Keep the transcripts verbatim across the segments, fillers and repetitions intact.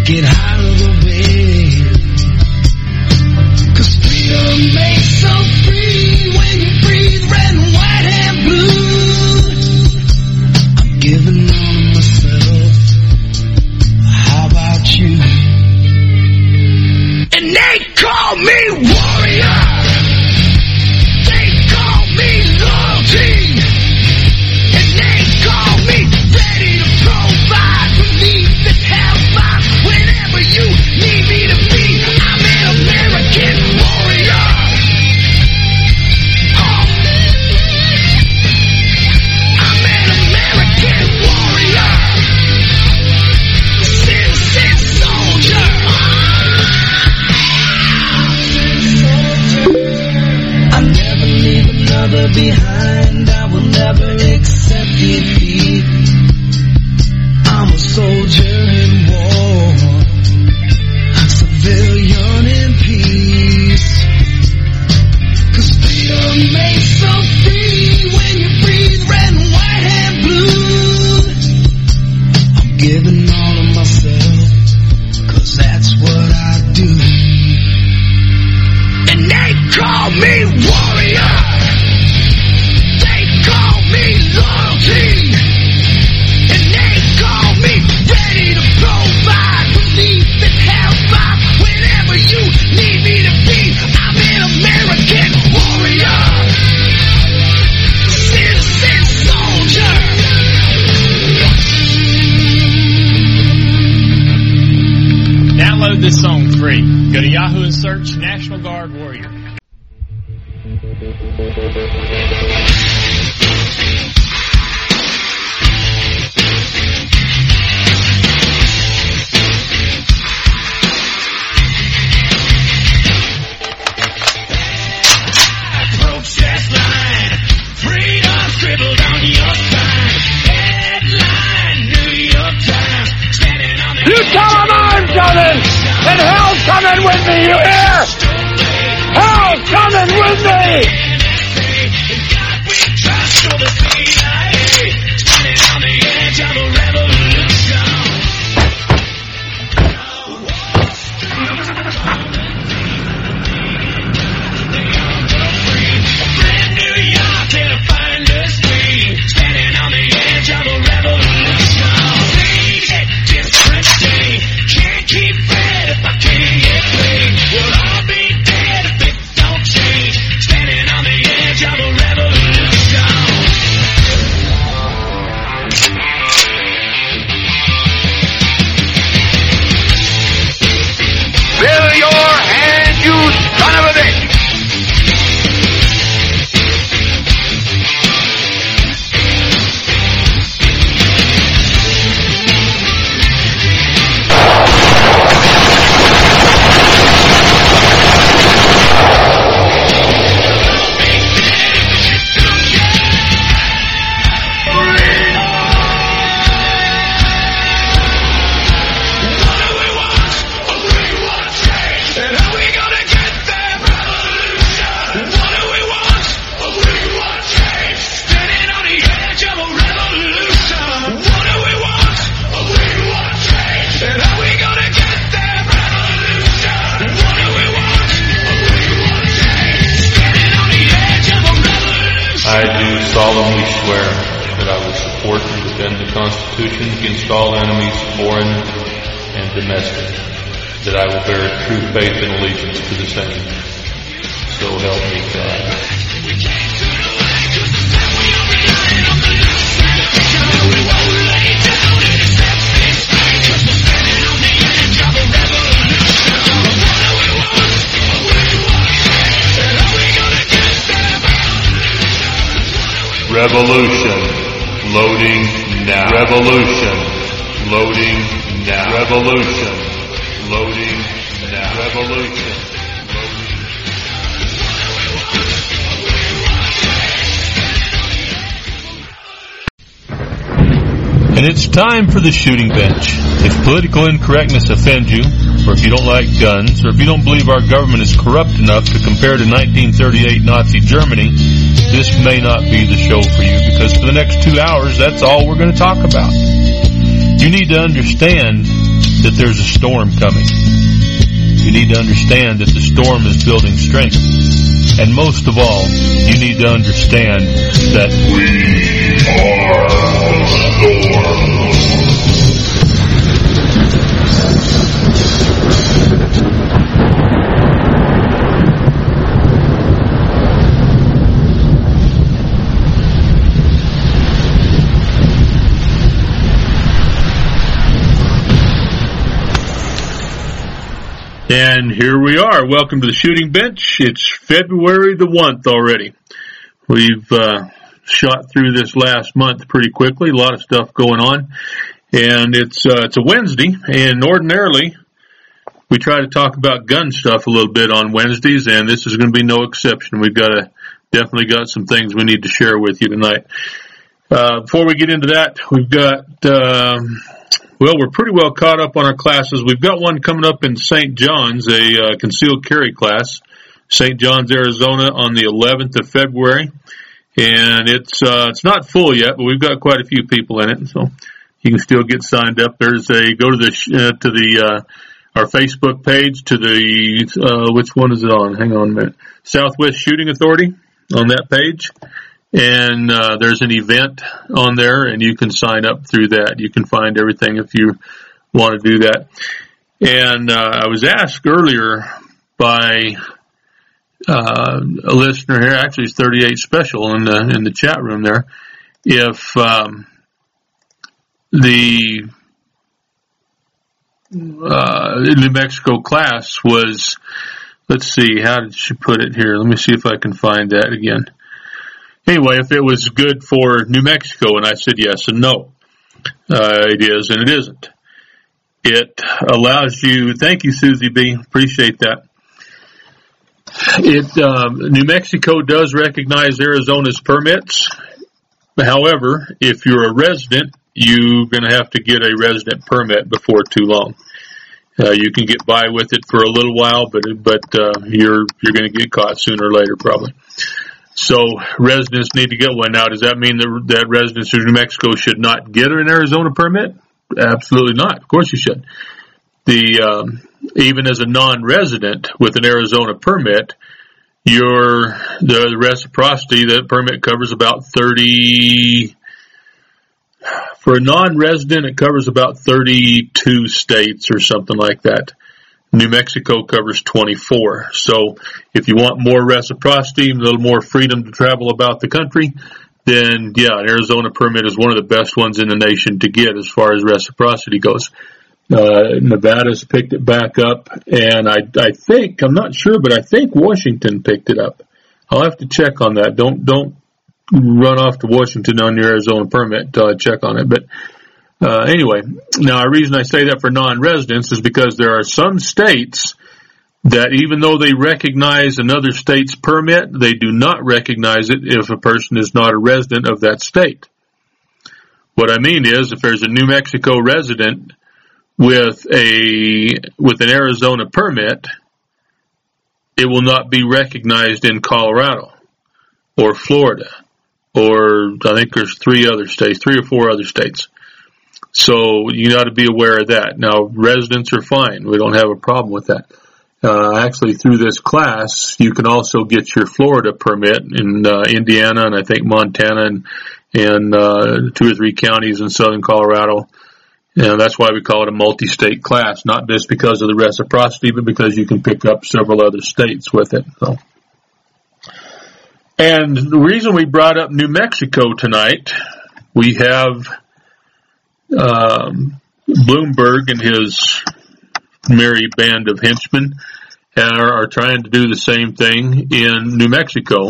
get out of the way. Cause freedom makes so free when you breathe red and white and blue. I'm giving all of myself. How about you? And they call me warrior. They call me loyalty. And they call me ready to provide relief and help out whenever you need me to be. I'm an American warrior. Oh. I'm an American warrior. Citizen soldier. I'll never leave another behind. I will never accept defeat. I'm a soldier in war, civilian in peace. Cause freedom makes so free when you breathe red and white and blue. I'm giving all of myself, cause that's what I do. And they call me warrior. They call me loyalty. And they call me ready to provide relief and help out whenever you need me to be. I'm an American warrior. Citizen soldier. Download this song free. Go to Yahoo and search National Guard Warrior. Protest line, freedom scribbled on your sign. Headline, New York Times, standing on the. You tell them I'm coming, and hell's coming with me, you hear? Hell's coming with me! In God we trust, for the C I A, standing on the edge of a revolution. Brand New York can't find us free, standing on the edge of a revolution. Same different day, can't keep fed if I can't get paid. We'll all be dead if it don't change, standing on the edge of a revolution. Fill your hand, you son of a bitch! I do solemnly swear that I will support and defend the Constitution against all enemies, foreign and domestic, that I will bear true faith and allegiance to the same. So help me God. Revolution. Loading now. Revolution. Loading now. Revolution. Loading now. Revolution. And it's time for the shooting bench. If political incorrectness offends you, or if you don't like guns, or if you don't believe our government is corrupt enough to compare to nineteen thirty-eight Nazi Germany, this may not be the show for you, because for the next two hours, that's all we're going to talk about. You need to understand that there's a storm coming. You need to understand that the storm is building strength. And most of all, you need to understand that we are the storm. And here we are. Welcome to the Shooting Bench. It's February the first already. We've uh, shot through this last month pretty quickly. A lot of stuff going on. And it's uh, it's a Wednesday, and ordinarily we try to talk about gun stuff a little bit on Wednesdays, and this is going to be no exception. We've got a, definitely got some things we need to share with you tonight. Uh, before we get into that, we've got... Um, Well, we're pretty well caught up on our classes. We've got one coming up in Saint John's, a uh, concealed carry class, Saint John's, Arizona, on the eleventh of February. And it's uh, it's not full yet, but we've got quite a few people in it, so you can still get signed up. There's a go to the uh, to the uh, our Facebook page to the uh, which one is it on? Hang on a minute. Southwest Shooting Authority on that page. And uh, there's an event on there, and you can sign up through that. You can find everything if you want to do that. And uh, I was asked earlier by uh, a listener here, actually it's thirty-eight Special in the in the chat room there, if um, the uh, New Mexico class was, let's see, how did she put it here? Let me see if I can find that again. Anyway, if it was good for New Mexico, and I said yes and no. Uh, it is and it isn't. It allows you, thank you, Susie B., appreciate that. It, um, New Mexico does recognize Arizona's permits. However, if you're a resident, you're going to have to get a resident permit before too long. Uh, you can get by with it for a little while, but, but, uh, you're, you're going to get caught sooner or later, probably. So residents need to get one. Now, does that mean that, that residents of New Mexico should not get an Arizona permit? Absolutely not. Of course you should. The um, even as a non-resident with an Arizona permit, your the, the reciprocity, that permit covers about thirty. For a non-resident, it covers about thirty-two states or something like that. New Mexico covers twenty-four. So if you want more reciprocity, a little more freedom to travel about the country, then yeah, an Arizona permit is one of the best ones in the nation to get as far as reciprocity goes. Uh, Nevada's picked it back up, and I, I think, I'm not sure, but I think Washington picked it up. I'll have to check on that. Don't, don't run off to Washington on your Arizona permit until I check on it, but Uh, anyway, now the reason I say that for non-residents is because there are some states that even though they recognize another state's permit, they do not recognize it if a person is not a resident of that state. What I mean is, if there's a New Mexico resident with a, with an Arizona permit, it will not be recognized in Colorado or Florida, or I think there's three other states, three or four other states. So you got to be aware of that. Now, residents are fine. We don't have a problem with that. Uh, actually, through this class, you can also get your Florida permit in uh, Indiana and I think Montana and, and uh, two or three counties in southern Colorado. And that's why we call it a multi-state class, not just because of the reciprocity, but because you can pick up several other states with it. So. And the reason we brought up New Mexico tonight, we have Um, Bloomberg and his merry band of henchmen are, are trying to do the same thing in New Mexico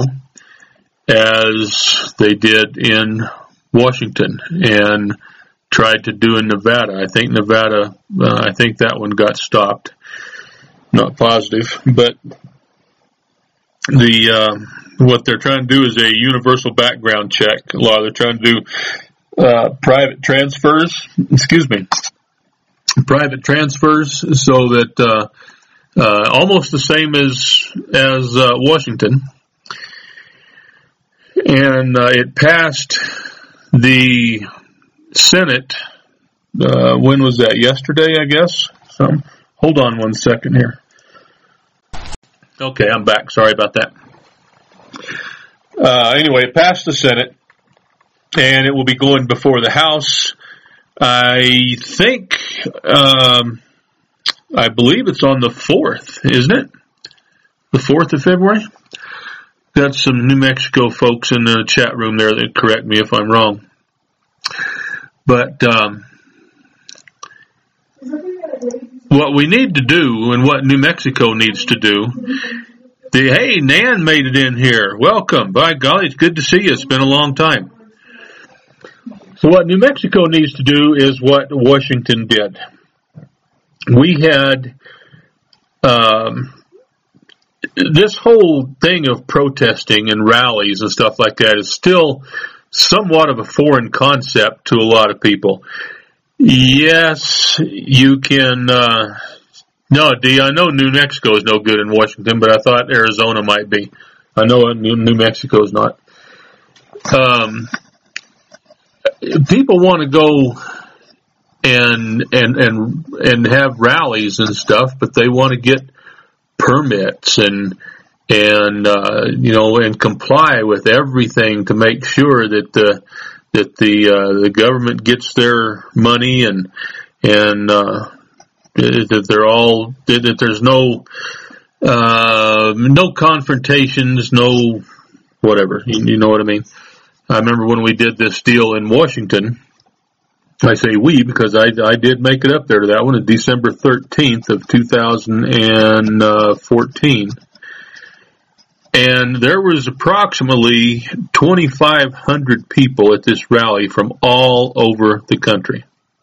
as they did in Washington and tried to do in Nevada. I think Nevada, uh, I think that one got stopped. Not positive, but the uh, what they're trying to do is a universal background check law. They're trying to do Uh, private transfers, excuse me, private transfers, so that uh, uh, almost the same as as uh, Washington, and uh, it passed the Senate uh, when was that? Yesterday, I guess. So, hold on one second here. Okay, I'm back. Sorry about that. Uh, anyway, it passed the Senate, and it will be going before the House. I think, um, I believe it's on the fourth, isn't it? The fourth of February? Got some New Mexico folks in the chat room there that correct me if I'm wrong. But um, what we need to do and what New Mexico needs to do, the, hey, Nan made it in here. Welcome. By golly, it's good to see you. It's been a long time. So what New Mexico needs to do is what Washington did. We had um, this whole thing of protesting and rallies and stuff like that is still somewhat of a foreign concept to a lot of people. Yes, you can, uh, no, Dee, I know New Mexico is no good in Washington, but I thought Arizona might be. I know New Mexico is not. Um, people want to go and, and, and, and have rallies and stuff, but they want to get permits and, and, uh, you know, and comply with everything to make sure that the, that the, uh, the government gets their money and, and, uh, that they're all, that there's no, uh, no confrontations, no whatever, you, you know what I mean? I remember when we did this deal in Washington, I say we because I, I did make it up there to that one on December thirteenth of two thousand fourteen. And there was approximately twenty-five hundred people at this rally from all over the country.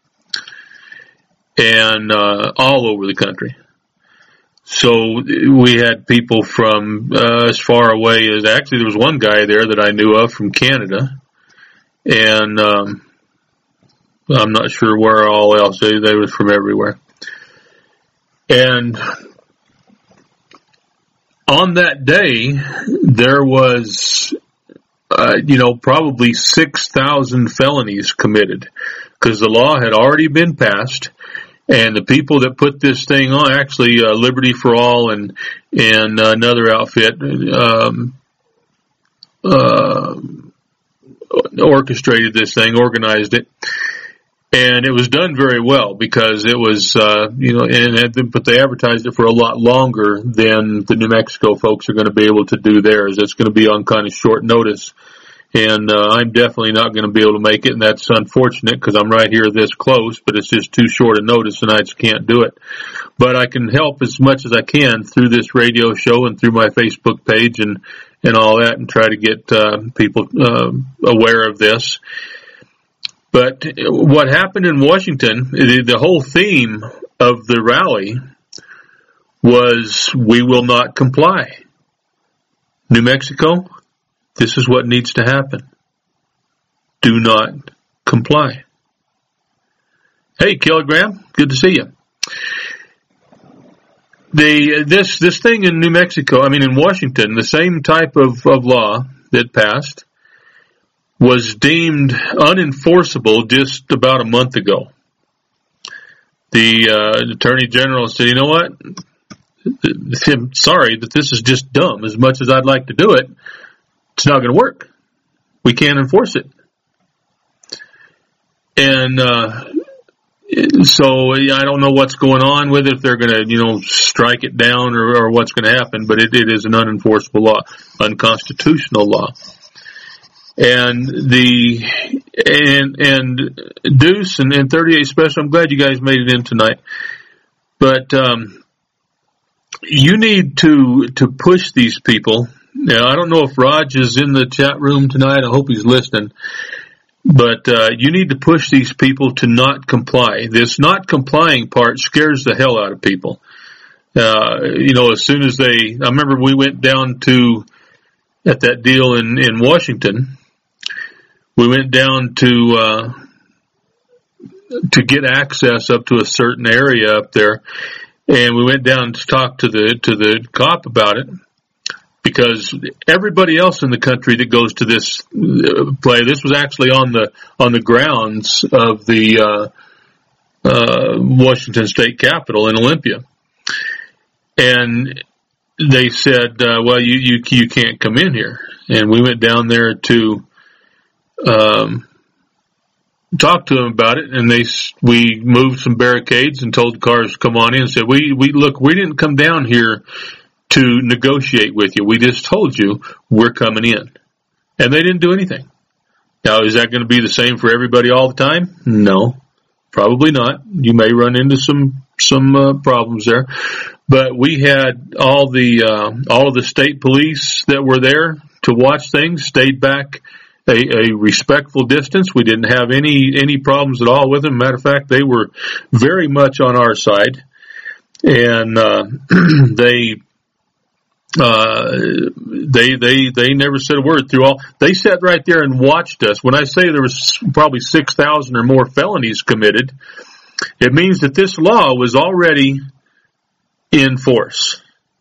And uh, all over the country. So we had people from uh, as far away as, actually there was one guy there that I knew of from Canada. And um, I'm not sure where all else. They, they were from everywhere. And on that day, there was, uh, you know, probably six thousand felonies committed because the law had already been passed. And the people that put this thing on, actually, uh, Liberty for All and and another outfit, um, uh, orchestrated this thing, organized it, and it was done very well because it was, uh, you know, and but they advertised it for a lot longer than the New Mexico folks are going to be able to do theirs. It's going to be on kind of short notice. And uh, I'm definitely not going to be able to make it, and that's unfortunate because I'm right here this close, but it's just too short a notice and I just can't do it. But I can help as much as I can through this radio show and through my Facebook page and, and all that and try to get uh, people uh, aware of this. But what happened in Washington, the whole theme of the rally was we will not comply. New Mexico, this is what needs to happen. Do not comply. Hey, Kilogram, good to see you. The this this thing in New Mexico, I mean in Washington, the same type of, of law that passed was deemed unenforceable just about a month ago. The uh, Attorney General said, you know what? I'm sorry that this is just dumb. As much as I'd like to do it, it's not going to work. We can't enforce it. And uh, so I don't know what's going on with it, if they're going to, you know, strike it down or, or what's going to happen, but it, it is an unenforceable law, unconstitutional law. And the, and, and Deuce and, and thirty-eight Special, I'm glad you guys made it in tonight. But, um, you need to, to push these people. Now, I don't know if Raj is in the chat room tonight. I hope he's listening. But, uh, you need to push these people to not comply. This not complying part scares the hell out of people. Uh, you know, as soon as they, I remember we went down to, at that deal in, in Washington, we went down to, uh, to get access up to a certain area up there. And we went down to talk to the, to the cop about it. Because everybody else in the country that goes to this play, this was actually on the on the grounds of the uh, uh, Washington State Capitol in Olympia. And they said, uh, well, you, you, you can't come in here. And we went down there to, um, talk to them about it. And they, we moved some barricades and told the cars to come on in and said, we, we, look, we didn't come down here to negotiate with you. We just told you we're coming in. And they didn't do anything. Now, is that going to be the same for everybody all the time? No, probably not. You may run into some, some, uh, problems there. But we had all the uh, all of the state police that were there to watch things stayed back a, a respectful distance. We didn't have any any problems at all with them. Matter of fact, they were very much on our side, and uh, they uh, they they they never said a word through all. They sat right there and watched us. When I say there was probably six thousand or more felonies committed, it means that this law was already in force.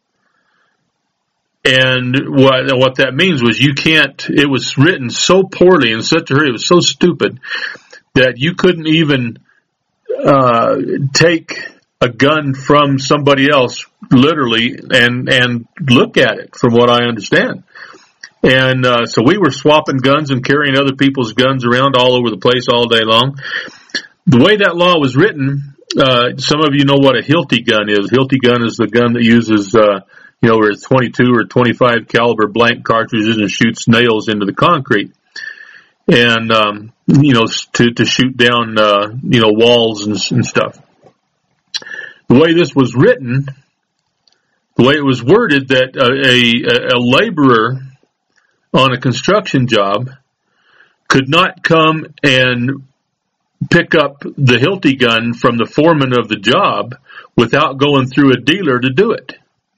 And what what that means was you can't, it was written so poorly in such a hurry, it was so stupid that you couldn't even uh take a gun from somebody else literally and and look at it, from what I understand. And uh so we were swapping guns and carrying other people's guns around all over the place all day long. The way that law was written, Uh, some of you know what a Hilti gun is. Hilti gun is the gun that uses, uh, you know, where it's twenty-two or twenty-five caliber blank cartridges and shoots nails into the concrete. And, um, you know, to, to shoot down, uh, you know, walls and, and stuff. The way this was written, the way it was worded, that a, a, a laborer on a construction job could not come and pick up the Hilti gun from the foreman of the job without going through a dealer to do it.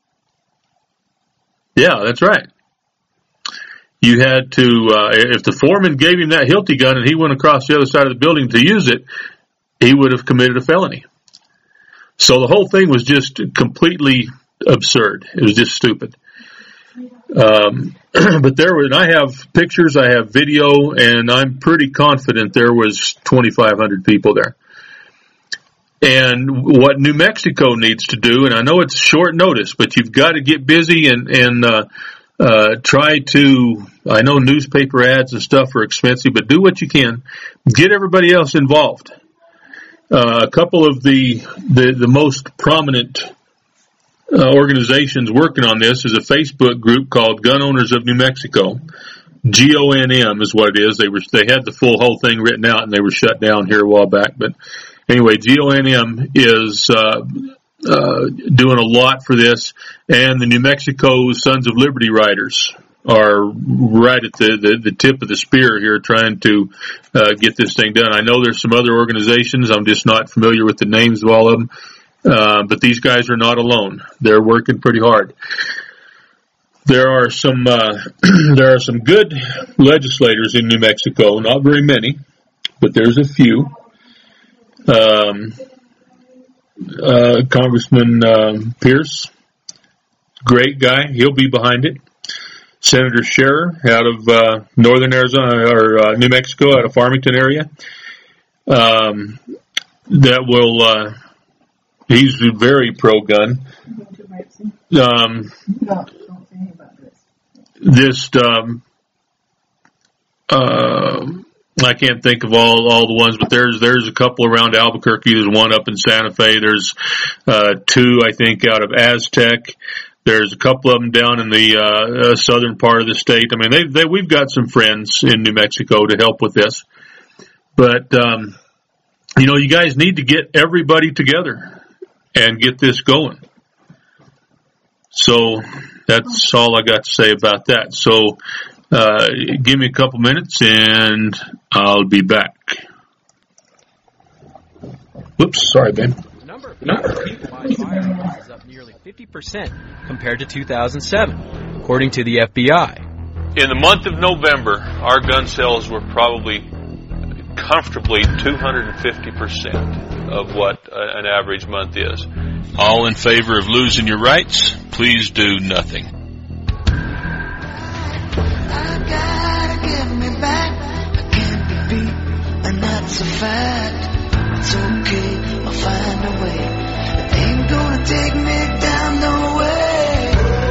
Yeah, that's right. You had to, uh, if the foreman gave him that Hilti gun and he went across the other side of the building to use it, he would have committed a felony. So the whole thing was just completely absurd. It was just stupid. Um, but there was, I have pictures, I have video, and I'm pretty confident there was twenty-five hundred people there. And what New Mexico needs to do, and I know it's short notice, but you've got to get busy and, and, uh, uh, try to, I know newspaper ads and stuff are expensive, but do what you can. Get everybody else involved. Uh, a couple of the, the, the most prominent Uh, organizations working on this is a Facebook group called Gun Owners of New Mexico. G O N M is what it is. They were, they had the full whole thing written out and they were shut down here a while back. But anyway, G O N M is, uh, uh, doing a lot for this, and the New Mexico Sons of Liberty Riders are right at the, the, the tip of the spear here trying to, uh, get this thing done. I know there's some other organizations. I'm just not familiar with the names of all of them. Uh, but these guys are not alone. They're working pretty hard. There are some, uh, there are some good legislators in New Mexico, not very many, but there's a few. Um, uh, Congressman, um, Pierce, great guy. He'll be behind it. Senator Scherer out of, uh, northern Arizona, or, uh, New Mexico, out of Farmington area. Um, that will, uh, he's very pro-gun. Um, this, um, uh, I can't think of all, all the ones, but there's, there's a couple around Albuquerque. There's one up in Santa Fe. There's, uh, two, I think, out of Aztec. There's a couple of them down in the, uh, southern part of the state. I mean, they, they, we've got some friends in New Mexico to help with this. But, um, you know, you guys need to get everybody together and get this going. So that's all I got to say about that. So uh, give me a couple minutes and I'll be back. Whoops, sorry, Ben. Number of firearms is up nearly fifty percent compared to two thousand seven, according to the F B I. In the month of November, our gun sales were probably comfortably two hundred fifty percent of what an average month is. All in favor of losing your rights, please do nothing. I gotta get me back. I can't be beat, and that's a fact. It's okay. me away. They ain't gonna take me down no way.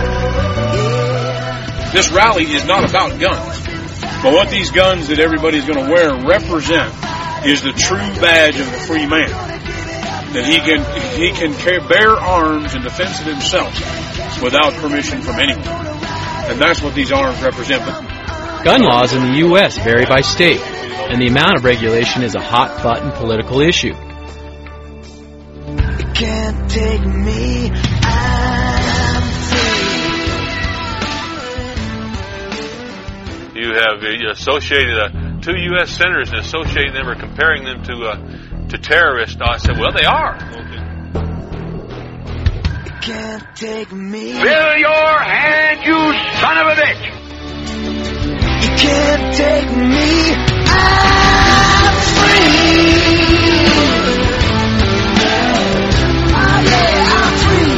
Yeah. This rally is not about guns. But what these guns that everybody's going to wear represent is the true badge of the free man. That he can he can bear arms in defense of himself without permission from anyone. And that's what these arms represent. But gun laws in the U S vary by state, and the amount of regulation is a hot-button political issue. You can't take me, I'm free. You have uh, associated uh, two U S senators and associating them or comparing them to uh, to terrorists. I said, well, they are. You can't take me. Fill your hand, you son of a bitch! You can't take me, I'm free. Oh yeah, I'm free.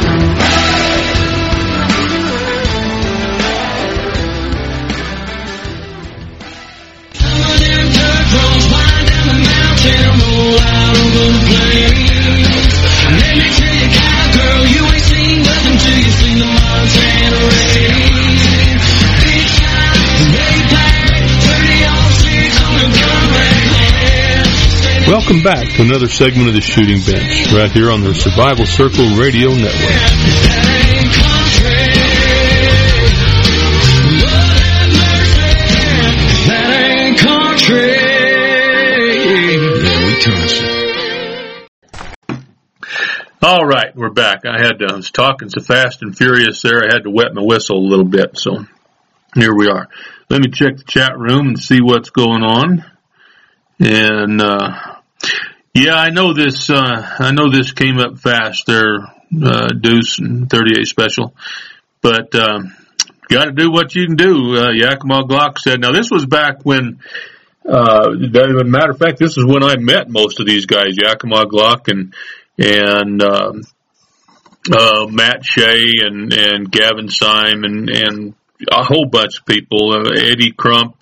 Welcome back to another segment of the Shooting Bench, right here on the Survival Circle Radio Network. All right, we're back. I had to, I was talking so fast and furious there, I had to wet my whistle a little bit, so here we are. Let me check the chat room and see what's going on. And, uh, yeah, I know this, uh, I know this came up fast there, uh, Deuce and thirty-eight Special, but, um, gotta do what you can do, uh, Yakima Glock said. Now this was back when, uh, as a matter of fact, this is when I met most of these guys, Yakima Glock and, and, um, uh, Matt Shea and, and Gavin Syme and, and a whole bunch of people, uh, Eddie Crump,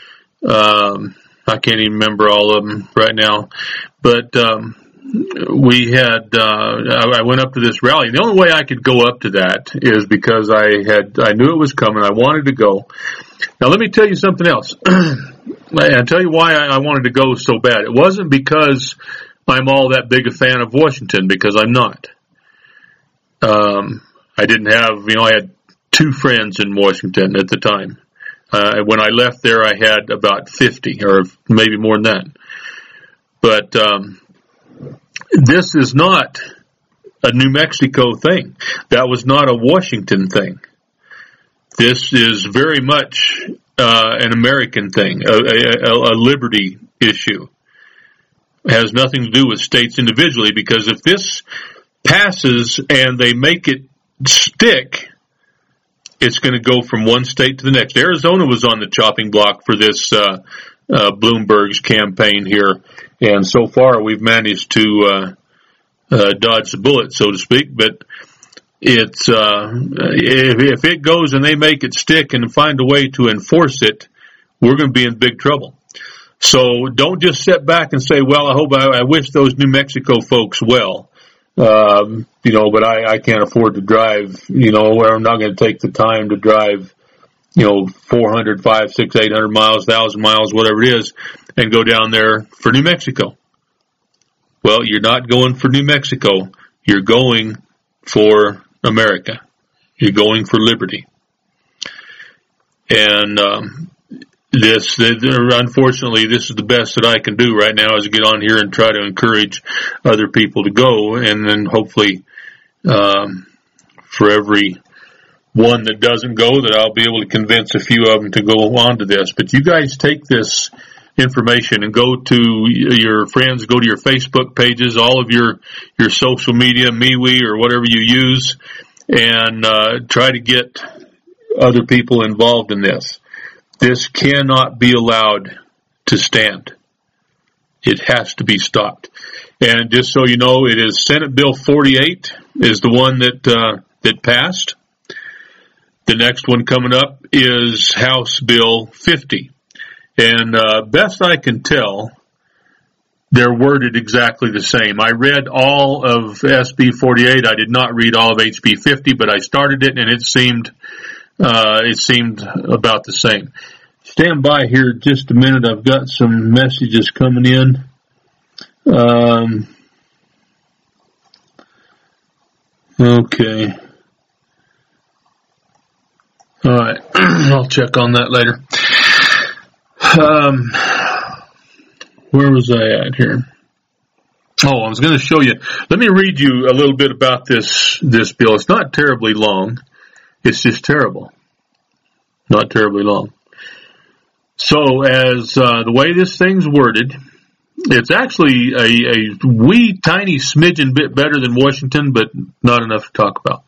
um, I can't even remember all of them right now, but um, we had. Uh, I went up to this rally. The only way I could go up to that is because I had. I knew it was coming. I wanted to go. Now let me tell you something else. I'll tell you why I wanted to go so bad. It wasn't because I'm all that big a fan of Washington, because I'm not. Um, I didn't have. You know, I had two friends in Washington at the time. Uh, when I left there, I had about fifty, or maybe more than that. But um, this is not a New Mexico thing. That was not a Washington thing. This is very much uh, an American thing, a, a, a liberty issue. It has nothing to do with states individually, because if this passes and they make it stick, it's going to go from one state to the next. Arizona was on the chopping block for this uh, uh, Bloomberg's campaign here, and so far we've managed to uh, uh, dodge the bullet, so to speak. But it's uh, if, if it goes and they make it stick and find a way to enforce it, we're going to be in big trouble. So don't just sit back and say, "Well, I hope I, I wish those New Mexico folks well." Um, you know, but I, I can't afford to drive, you know, where I'm not going to take the time to drive, you know, four hundred, five, six, eight hundred miles, thousand miles, whatever it is, and go down there for New Mexico. Well, you're not going for New Mexico. You're going for America. You're going for liberty. And, um, This, unfortunately, this is the best that I can do right now, is get on here and try to encourage other people to go, and then hopefully, um, for every one that doesn't go, that I'll be able to convince a few of them to go on to this. But you guys take this information and go to your friends, go to your Facebook pages, all of your, your social media, MeWe or whatever you use, and, uh, try to get other people involved in this. This cannot be allowed to stand. It has to be stopped. And just so you know, it is Senate Bill forty-eight is the one that uh, that passed. The next one coming up is House Bill fifty. And uh, best I can tell, they're worded exactly the same. I read all of S B forty-eight. I did not read all of H B fifty, but I started it, and it seemed uh, it seemed about the same. Stand by here just a minute. I've got some messages coming in. Um, okay. All right. I'll check on that later. Um, where was I at here? Oh, I was going to show you. Let me read you a little bit about this, this bill. It's not terribly long. It's just terrible. Not terribly long. So as uh, the way this thing's worded, it's actually a, a wee tiny smidgen bit better than Washington, but not enough to talk about.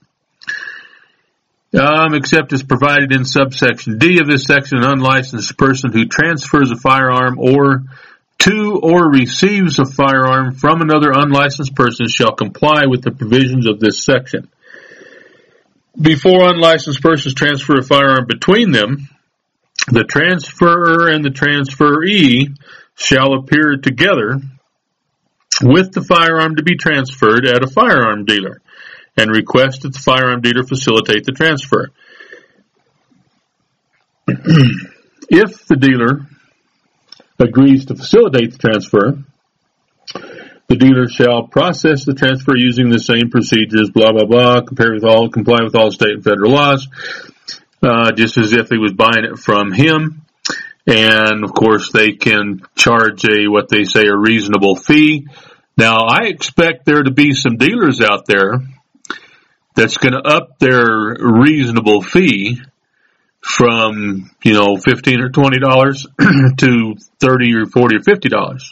Um, except as provided in subsection D of this section, an unlicensed person who transfers a firearm or to or receives a firearm from another unlicensed person shall comply with the provisions of this section. Before unlicensed persons transfer a firearm between them, the transferor and the transferee shall appear together with the firearm to be transferred at a firearm dealer and request that the firearm dealer facilitate the transfer. If the dealer agrees to facilitate the transfer, the dealer shall process the transfer using the same procedures, blah, blah, blah, compare with all, comply with all state and federal laws, uh, just as if he was buying it from him. And, of course, they can charge a, what they say, a reasonable fee. Now, I expect there to be some dealers out there that's going to up their reasonable fee from, you know, fifteen or twenty dollars to thirty or forty or fifty dollars.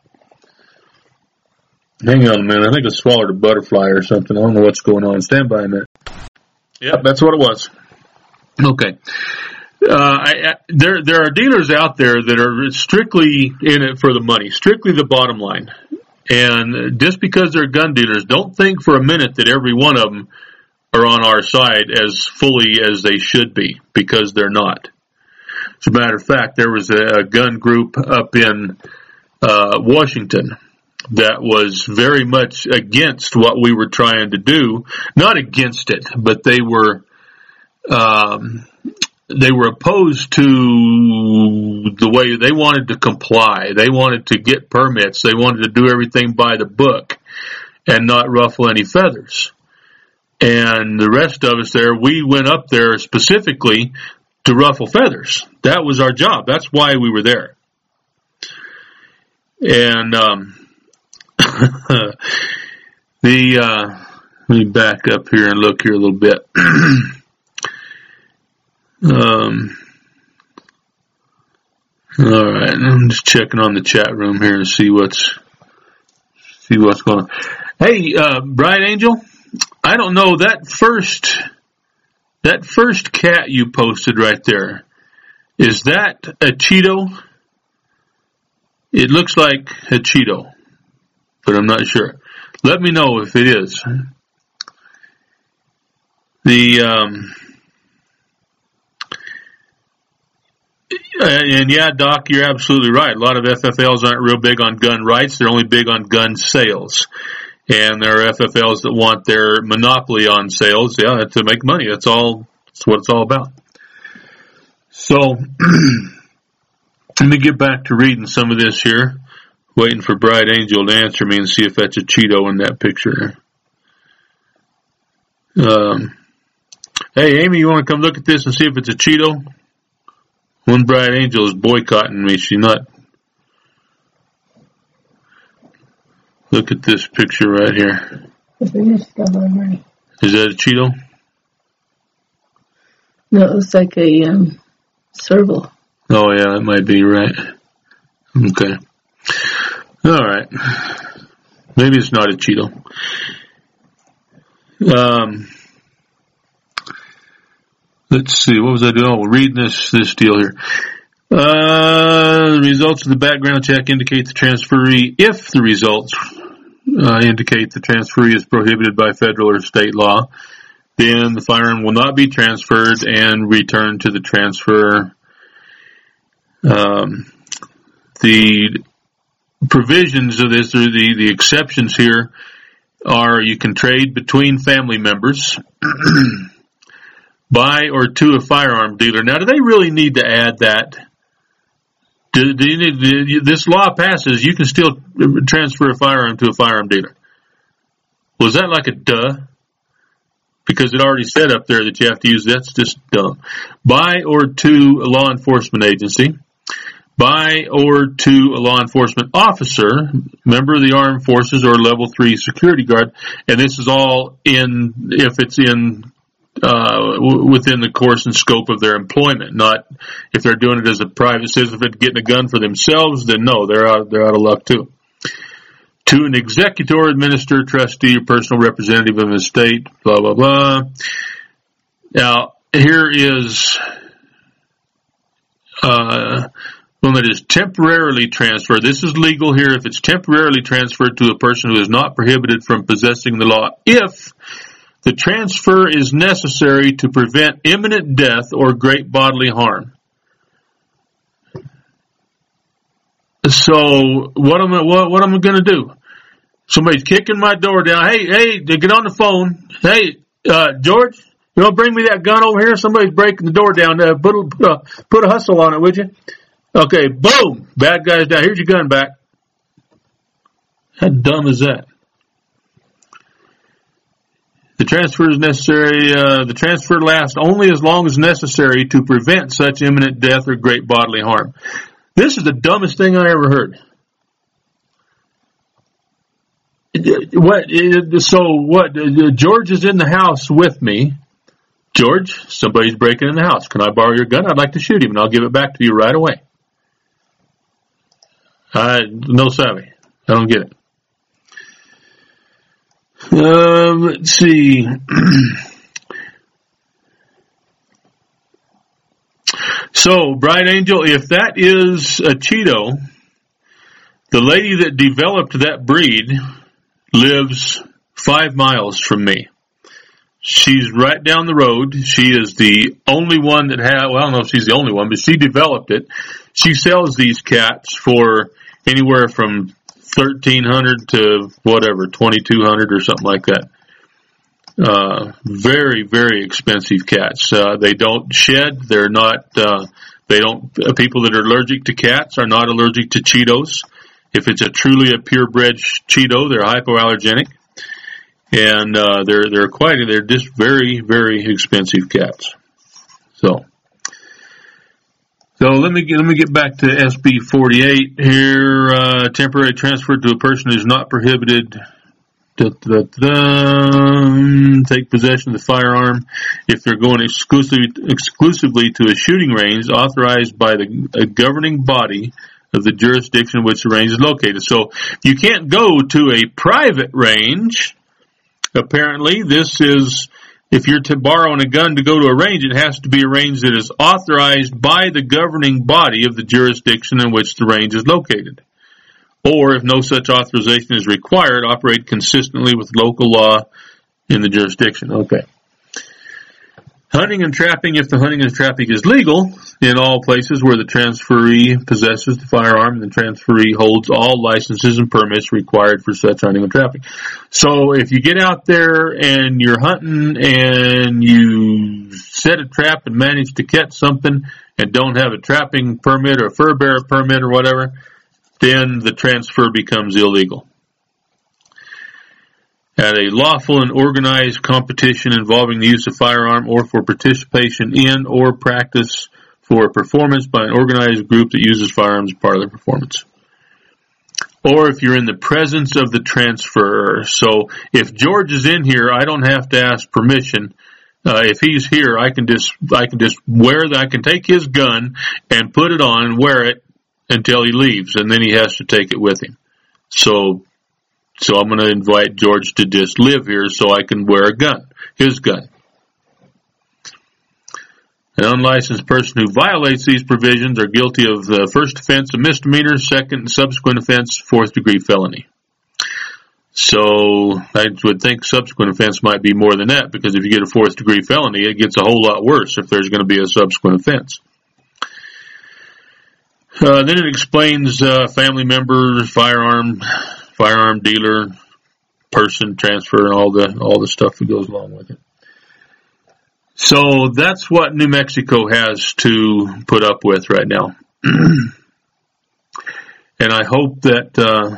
Hang on a minute. I think I swallowed a butterfly or something. I don't know what's going on. Stand by a minute. Yep, that's what it was. Okay. Uh, I, I, there, there are dealers out there that are strictly in it for the money, strictly the bottom line. And just because they're gun dealers, don't think for a minute that every one of them are on our side as fully as they should be, because they're not. As a matter of fact, there was a, a gun group up in uh, Washington that was very much against what we were trying to do. Not against it, but they were um, they were opposed to the way they wanted to comply. They wanted to get permits. They wanted to do everything by the book and not ruffle any feathers. And the rest of us there, we went up there specifically to ruffle feathers. That was our job. That's why we were there. And um, the uh, let me back up here and look here a little bit. um, all right, I'm just checking on the chat room here to see what's see what's going on. Hey, uh, Bright Angel. I don't know, that first, that first cat you posted right there, is that a Cheeto? It looks like a Cheeto, but I'm not sure. Let me know if it is. The, um, and yeah, Doc, you're absolutely right. A lot of F F Ls aren't real big on gun rights. They're only big on gun sales. And there are F F Ls that want their monopoly on sales, yeah, to make money. That's all, that's what it's all about. So, let me get back to reading some of this here. Waiting for Bright Angel to answer me and see if that's a Cheeto in that picture. Um, hey, Amy, you want to come look at this and see if it's a Cheeto? One Bright Angel is boycotting me. She's not. Look at this picture right here. Is that a Cheeto? No, it looks like a um, serval. Oh, yeah, that might be right. Okay. All right. Maybe it's not a Cheeto. Um, let's see. What was I doing? Oh, reading this, this deal here. Uh, the results of the background check indicate the transferee, if the results uh, indicate the transferee is prohibited by federal or state law, then the firearm will not be transferred and returned to the transferor. Um, the provisions of this, or the, the exceptions here, are you can trade between family members, buy or to a firearm dealer. Now, do they really need to add that? Do, do you need, do, this law passes, you can still transfer a firearm to a firearm dealer. Was that like a duh? Because it already said up there that you have to use, that's just dumb. Buy or to a law enforcement agency. By or to a law enforcement officer, member of the armed forces or level three security guard, and this is all in, if it's in, uh, w- within the course and scope of their employment, not if they're doing it as a private citizen, if they're getting a gun for themselves, then no, they're out, they're out of luck too. To an executor, administrator, trustee, or personal representative of an estate, blah, blah, blah. Now, here is, uh, when it is temporarily transferred, this is legal here if it's temporarily transferred to a person who is not prohibited from possessing the law, if the transfer is necessary to prevent imminent death or great bodily harm. So, what am I, what, what am I going to do? Somebody's kicking my door down. Hey, hey, get on the phone. Hey, uh, George, you want to bring me that gun over here? Somebody's breaking the door down. Uh, put, a, put, a, put a hustle on it, would you? Okay, boom! Bad guy's down. Here's your gun back. How dumb is that? The transfer is necessary. Uh, the transfer lasts only as long as necessary to prevent such imminent death or great bodily harm. This is the dumbest thing I ever heard. What? So what? George is in the house with me. George, somebody's breaking in the house. Can I borrow your gun? I'd like to shoot him, and I'll give it back to you right away. I no savvy. I don't get it. Um, let's see. So, Bright Angel, if that is a Cheeto, the lady that developed that breed lives five miles from me. She's right down the road. She is the only one that has, well, I don't know if she's the only one, but she developed it. She sells these cats for anywhere from thirteen hundred to whatever, twenty-two hundred or something like that. Uh, very, very expensive cats. Uh, they don't shed. They're not, uh, they don't, uh, people that are allergic to cats are not allergic to Cheetos. If it's a truly a purebred Cheeto, they're hypoallergenic. And, uh, they're, they're quite, they're just very, very expensive cats. So. So let me get, let me get back to S B forty-eight here. Uh, temporary transfer to a person who's not prohibited. Da, da, da, take possession of the firearm if they're going exclusively exclusively to a shooting range authorized by the a governing body of the jurisdiction in which the range is located. So you can't go to a private range. Apparently, this is. If you're to borrowing a gun to go to a range, it has to be a range that is authorized by the governing body of the jurisdiction in which the range is located. Or, if no such authorization is required, operate consistently with local law in the jurisdiction. Okay. Hunting and trapping, if the hunting and trapping is legal in all places where the transferee possesses the firearm, the transferee holds all licenses and permits required for such hunting and trapping. So if you get out there and you're hunting and you set a trap and manage to catch something and don't have a trapping permit or a fur bearer permit or whatever, then the transfer becomes illegal. At a lawful and organized competition involving the use of firearm or for participation in or practice for a performance by an organized group that uses firearms as part of the performance. Or if you're in the presence of the transferor. So if George is in here, I don't have to ask permission. Uh, if he's here, I can just, I can just wear that, I can take his gun and put it on and wear it until he leaves, and then he has to take it with him. So, So I'm going to invite George to just live here so I can wear a gun, his gun. An unlicensed person who violates these provisions are guilty of the first offense, a misdemeanor, second and subsequent offense, fourth degree felony. So I would think subsequent offense might be more than that, because if you get a fourth degree felony, it gets a whole lot worse if there's going to be a subsequent offense. Uh, then it explains uh, family members, firearm, firearm dealer, person transfer, and all the all the stuff that goes along with it. So that's what New Mexico has to put up with right now. And I hope that, uh,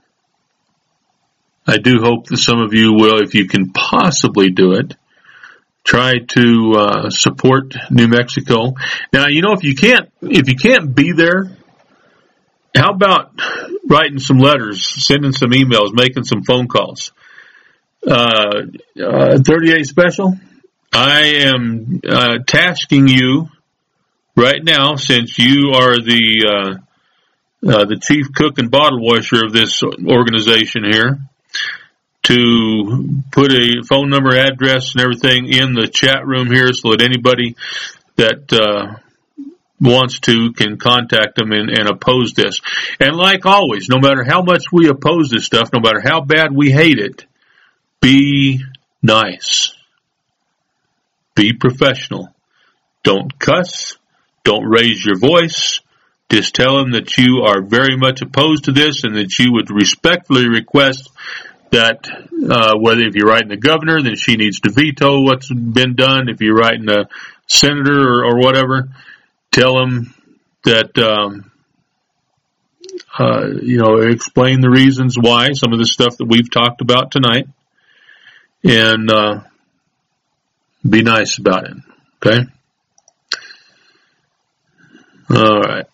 I do hope that some of you will, if you can possibly do it, try to uh, support New Mexico. Now, you know, if you can't, if you can't be there, how about writing some letters, sending some emails, making some phone calls? Uh, uh, thirty-eight Special, I am uh, tasking you right now, since you are the uh, uh, the chief cook and bottle washer of this organization here, to put a phone number, address, and everything in the chat room here, so that anybody that uh, wants to can contact them and, and oppose this. And like always, no matter how much we oppose this stuff, no matter how bad we hate it, be nice. Be professional. Don't cuss. Don't raise your voice. Just tell them that you are very much opposed to this and that you would respectfully request that uh, whether if you're writing the governor, then she needs to veto what's been done. If you're writing a senator or, or whatever, tell them that, um, uh, you know, explain the reasons why, some of the stuff that we've talked about tonight, and uh, be nice about it, okay? All right.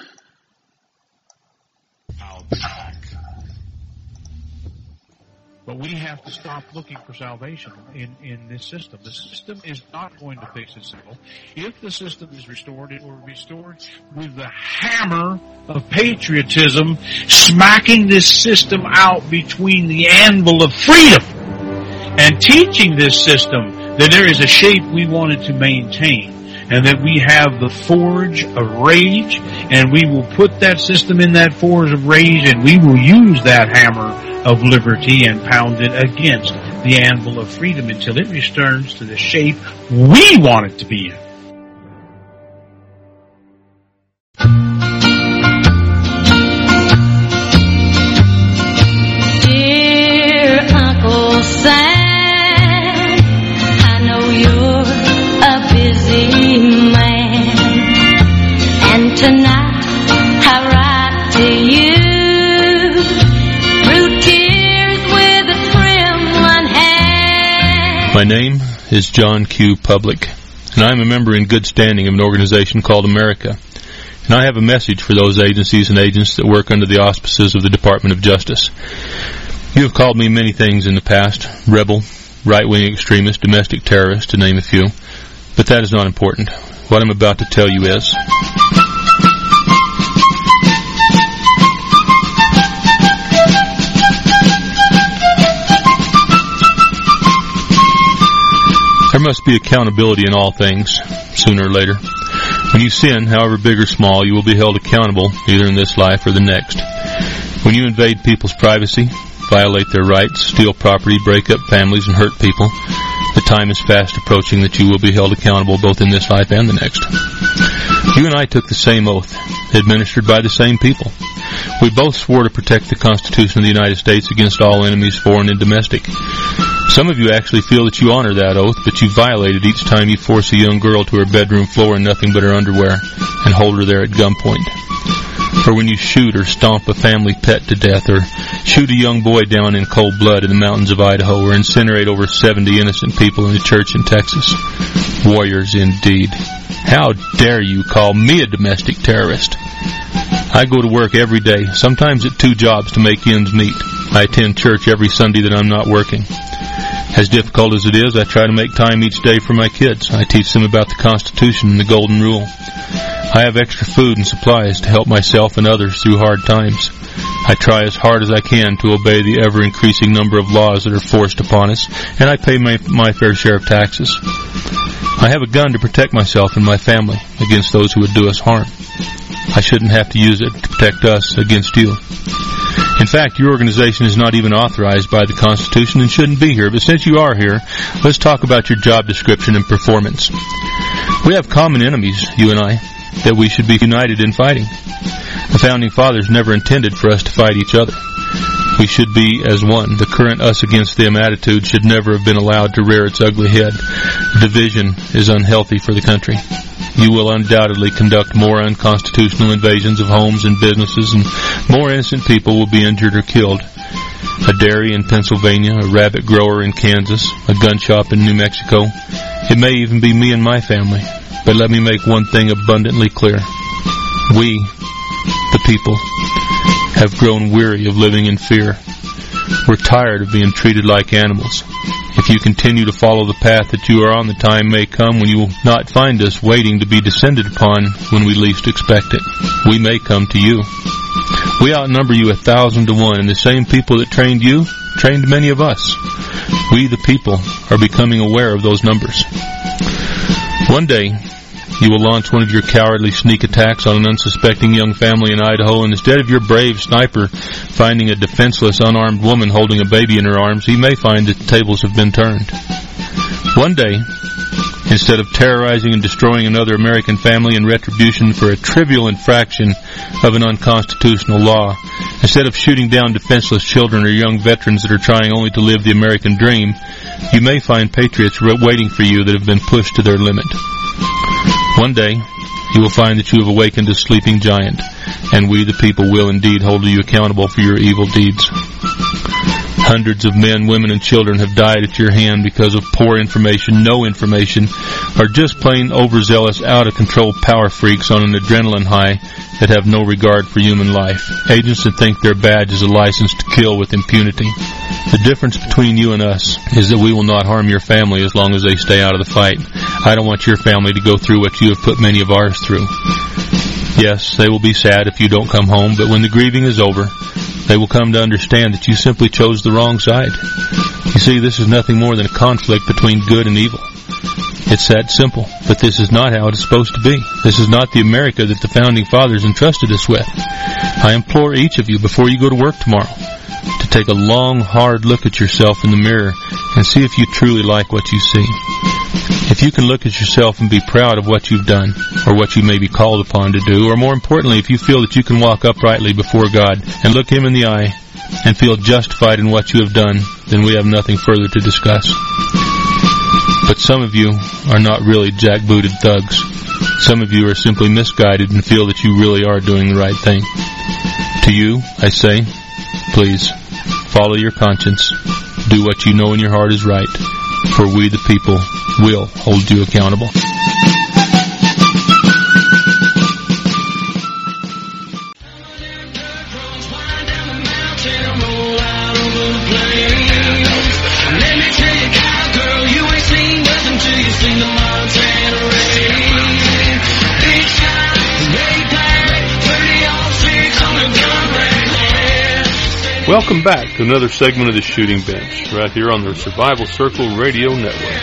But we have to stop looking for salvation in, in this system. The system is not going to fix itself. If the system is restored, it will be restored with the hammer of patriotism, smacking this system out between the anvil of freedom and teaching this system that there is a shape we wanted to maintain, and that we have the forge of rage, and we will put that system in that forge of rage, and we will use that hammer of liberty and pound it against the anvil of freedom until it returns to the shape we want it to be in. Dear Uncle Sam, I know you're a busy man, and tonight I write to you through tears with a trembling hand. My name is John Q. Public, and I am a member in good standing of an organization called America. And I have a message for those agencies and agents that work under the auspices of the Department of Justice. You have called me many things in the past: rebel, right-wing extremist, domestic terrorist, to name a few. But that is not important. What I'm about to tell you is, there must be accountability in all things, sooner or later. When you sin, however big or small, you will be held accountable, either in this life or the next. When you invade people's privacy, violate their rights, steal property, break up families, and hurt people, the time is fast approaching that you will be held accountable both in this life and the next. You and I took the same oath, administered by the same people. We both swore to protect the Constitution of the United States against all enemies, foreign and domestic. Some of you actually feel that you honor that oath, but you violate it each time you force a young girl to her bedroom floor in nothing but her underwear and hold her there at gunpoint. Or when you shoot or stomp a family pet to death, or shoot a young boy down in cold blood in the mountains of Idaho, or incinerate over seventy innocent people in a church in Texas. Warriors indeed. How dare you call me a domestic terrorist? I go to work every day, sometimes at two jobs to make ends meet. I attend church every Sunday that I'm not working. As difficult as it is, I try to make time each day for my kids. I teach them about the Constitution and the Golden Rule. I have extra food and supplies to help myself and others through hard times. I try as hard as I can to obey the ever-increasing number of laws that are forced upon us, and I pay my, my fair share of taxes. I have a gun to protect myself and my family against those who would do us harm. I shouldn't have to use it to protect us against you. In fact, your organization is not even authorized by the Constitution and shouldn't be here. But since you are here, let's talk about your job description and performance. We have common enemies, you and I. that we should be united in fighting. The Founding Fathers never intended for us to fight each other. We should be as one. The current us against them attitude should never have been allowed to rear its ugly head. Division is unhealthy for the country. You will undoubtedly conduct more unconstitutional invasions of homes and businesses, and more innocent people will be injured or killed. A dairy in Pennsylvania, a rabbit grower in Kansas, a gun shop in New Mexico. It may even be me and my family. But let me make one thing abundantly clear. We, the people, have grown weary of living in fear. We're tired of being treated like animals. If you continue to follow the path that you are on, the time may come when you will not find us waiting to be descended upon when we least expect it. We may come to you. We outnumber you a thousand to one, and the same people that trained you trained many of us. We, the people, are becoming aware of those numbers. One day, you will launch one of your cowardly sneak attacks on an unsuspecting young family in Idaho, and instead of your brave sniper finding a defenseless, unarmed woman holding a baby in her arms, he may find that the tables have been turned. One day, instead of terrorizing and destroying another American family in retribution for a trivial infraction of an unconstitutional law, instead of shooting down defenseless children or young veterans that are trying only to live the American dream, you may find patriots waiting for you that have been pushed to their limit. One day, you will find that you have awakened a sleeping giant, and we, the people, will indeed hold you accountable for your evil deeds. Hundreds of men, women, and children have died at your hand because of poor information, no information, or just plain overzealous, out-of-control power freaks on an adrenaline high that have no regard for human life. Agents that think their badge is a license to kill with impunity. The difference between you and us is that we will not harm your family as long as they stay out of the fight. I don't want your family to go through what you have put many of ours through. Yes, they will be sad if you don't come home, but when the grieving is over, they will come to understand that you simply chose the wrong side. You see, this is nothing more than a conflict between good and evil. It's that simple, but this is not how it is supposed to be. This is not the America that the Founding Fathers entrusted us with. I implore each of you, before you go to work tomorrow, to take a long, hard look at yourself in the mirror and see if you truly like what you see. If you can look at yourself and be proud of what you've done, or what you may be called upon to do, or more importantly, if you feel that you can walk uprightly before God and look Him in the eye and feel justified in what you have done, then we have nothing further to discuss. But some of you are not really jackbooted thugs. Some of you are simply misguided and feel that you really are doing the right thing. To you, I say, please, follow your conscience. Do what you know in your heart is right, for we, the people, will hold you accountable. Welcome back to another segment of the Shooting Bench, right here on the Survival Circle Radio Network.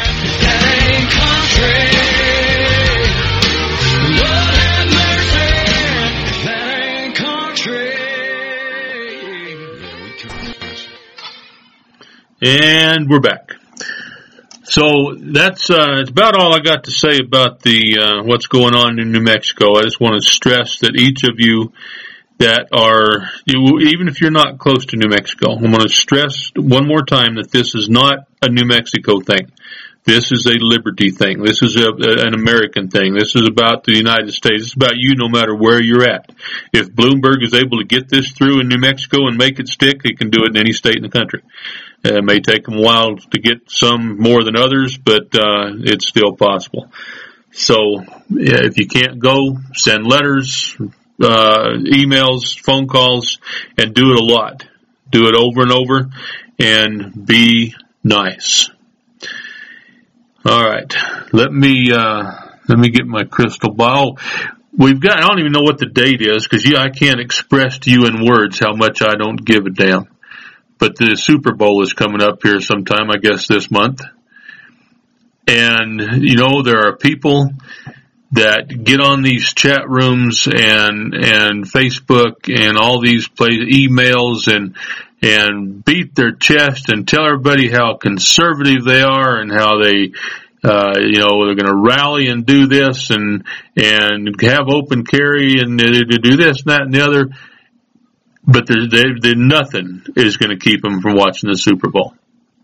And we're back. So that's uh, it's about all I got to say about the uh, what's going on in New Mexico. I just want to stress that each of you that are, you, even if you're not close to New Mexico, I'm going to stress one more time that this is not a New Mexico thing. This is a liberty thing. This is a, a, an American thing. This is about the United States. It's about you no matter where you're at. If Bloomberg is able to get this through in New Mexico and make it stick, he can do it in any state in the country. Uh, it may take them a while to get some more than others, but uh, it's still possible. So yeah, if you can't go, send letters, uh, emails, phone calls, and do it a lot. Do it over and over, and be nice. All right, let me uh, let me get my crystal ball. We've got, I don't even know what the date is because yeah, I can't express to you in words how much I don't give a damn. But the Super Bowl is coming up here sometime, I guess this month. And, you know, there are people that get on these chat rooms and, and Facebook and all these places, emails and, and beat their chest and tell everybody how conservative they are and how they, uh, you know, they're going to rally and do this and, and have open carry and they do this and that and the other. But there's, there, there, nothing is going to keep them from watching the Super Bowl.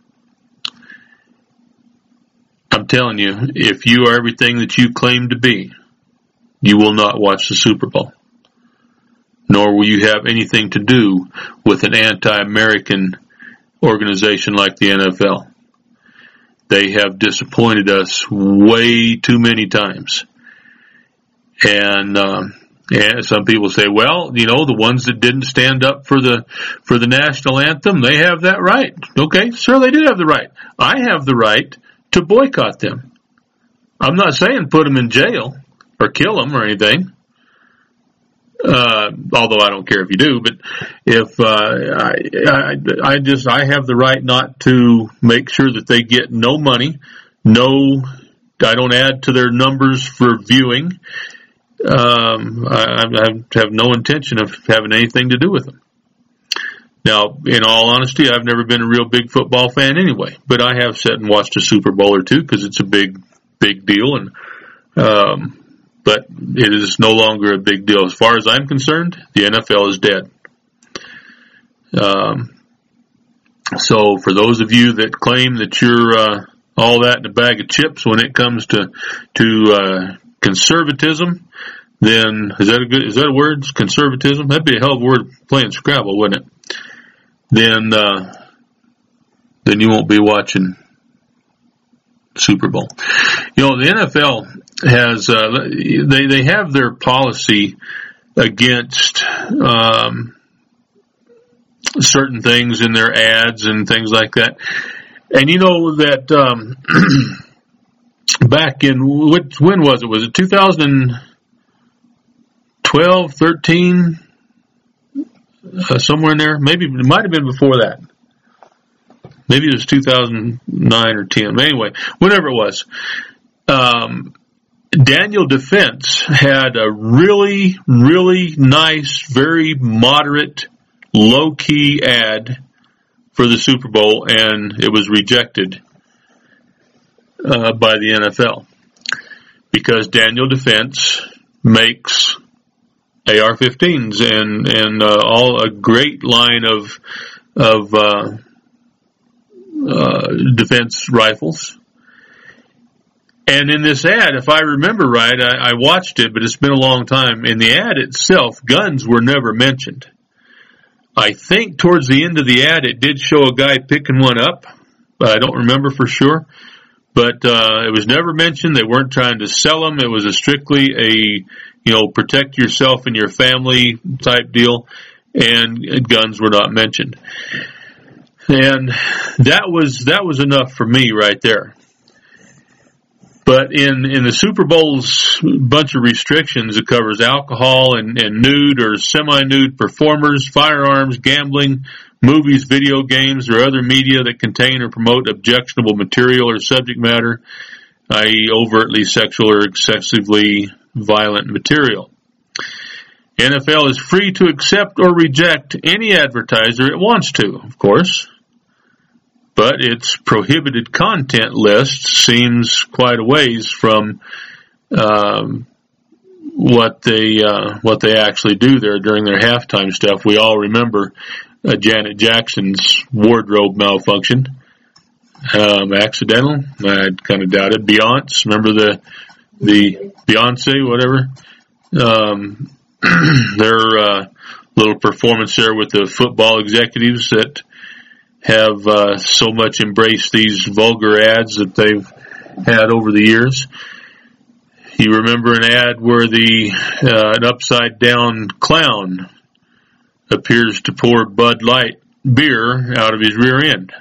I'm telling you, if you are everything that you claim to be, you will not watch the Super Bowl. Nor will you have anything to do with an anti-American organization like the N F L. They have disappointed us way too many times. And, um, and some people say, well, you know, the ones that didn't stand up for the, for the national anthem, they have that right. Okay, sure, they do have the right. I have the right to boycott them. I'm not saying put them in jail or kill them or anything. Uh, although I don't care if you do, but if, uh, I, I, I just, I have the right not to make sure that they get no money, no, I don't add to their numbers for viewing. Um, I, I have no intention of having anything to do with them. Now, in all honesty, I've never been a real big football fan anyway, but I have sat and watched a Super Bowl or two because it's a big, big deal. And, um, but it is no longer a big deal. As far as I'm concerned, the N F L is dead. Um, so for those of you that claim that you're, uh, all that in a bag of chips when it comes to, to, uh, conservatism, then is that a good, is that a word? Conservatism? That'd be a hell of a word playing Scrabble, wouldn't it? Then, uh, then you won't be watching Super Bowl. You know, the N F L has, uh, they, they have their policy against, um, certain things in their ads and things like that. And you know that, um, back in, what, when was it? Was it two thousand twelve, thirteen? Uh, somewhere in there? Maybe it might have been before that. Maybe it was two thousand nine or ten. Anyway, whatever it was. Um, Daniel Defense had a really, really nice, very moderate, low-key ad for the Super Bowl, and it was rejected uh, by the N F L because Daniel Defense makes A R fifteens and and uh, all a great line of of uh, uh, defense rifles. And in this ad, if I remember right, I, I watched it, but it's been a long time. In the ad itself, guns were never mentioned. I think towards the end of the ad, it did show a guy picking one up, but I don't remember for sure. But uh, it was never mentioned. They weren't trying to sell them. It was a strictly a, you know, protect yourself and your family type deal, and guns were not mentioned. And that was that was enough for me right there. But in, in the Super Bowl's bunch of restrictions, it covers alcohol and, and nude or semi-nude performers, firearms, gambling, movies, video games, or other media that contain or promote objectionable material or subject matter, that is overtly sexual or excessively violent material. N F L is free to accept or reject any advertiser it wants to, of course. But its prohibited content list seems quite a ways from um, what they uh, what they actually do there during their halftime stuff. We all remember uh, Janet Jackson's wardrobe malfunction, um, accidental. I kind of doubt it. Beyonce, remember the the Beyonce, whatever. Um, their uh, little performance there with the football executives that have uh, so much embraced these vulgar ads that they've had over the years. You remember an ad where the uh, an upside down clown appears to pour Bud Light beer out of his rear end.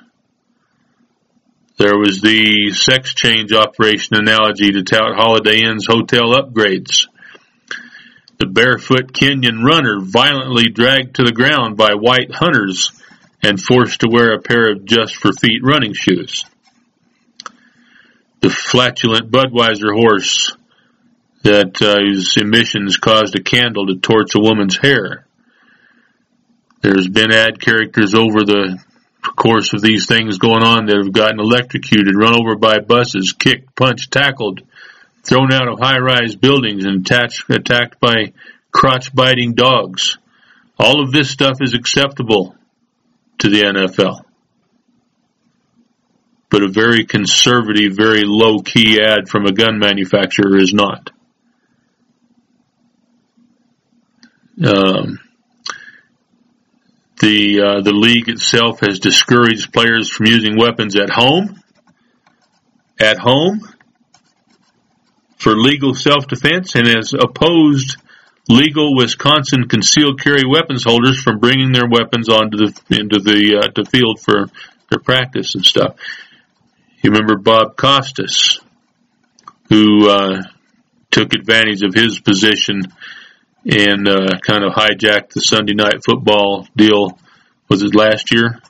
There was the sex change operation analogy to tout Holiday Inn's hotel upgrades. The barefoot Kenyan runner violently dragged to the ground by white hunters and forced to wear a pair of just for feet running shoes. The flatulent Budweiser horse that uh, whose emissions caused a candle to torch a woman's hair. There's been ad characters over the course of these things going on that have gotten electrocuted, run over by buses, kicked, punched, tackled, thrown out of high-rise buildings, and attached, attacked by crotch-biting dogs. All of this stuff is acceptable to the N F L. But a very conservative, very low-key ad from a gun manufacturer is not. Um, the uh, the league itself has discouraged players from using weapons at home, at home, for legal self-defense, and has opposed legal Wisconsin concealed carry weapons holders from bringing their weapons onto the into the uh, the field for their practice and stuff. You remember Bob Costas, who uh, took advantage of his position and uh, kind of hijacked the Sunday Night Football deal, was it last year,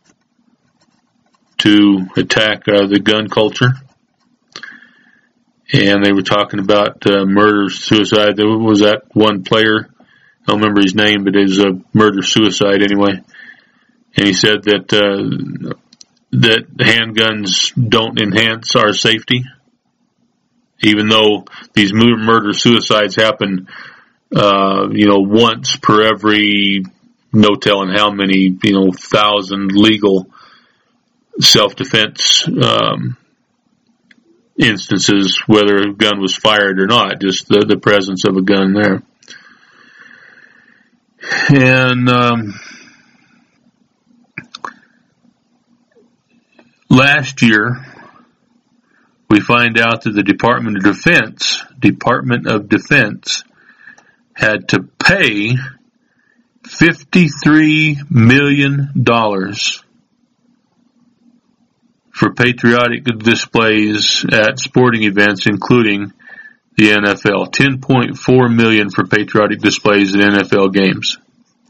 to attack uh, the gun culture. And they were talking about uh, murder, suicide. There was that one player, I don't remember his name, but it was a murder-suicide anyway. And he said that uh, that handguns don't enhance our safety, even though these murder-suicides happen, uh, you know, once per every, no telling how many, you know, thousand legal self-defense um instances, whether a gun was fired or not, just the, the presence of a gun there. And um, last year, we find out that the Department of Defense, Department of Defense, had to pay fifty-three million dollars for patriotic displays at sporting events, including the N F L. ten point four million dollars for patriotic displays at N F L games.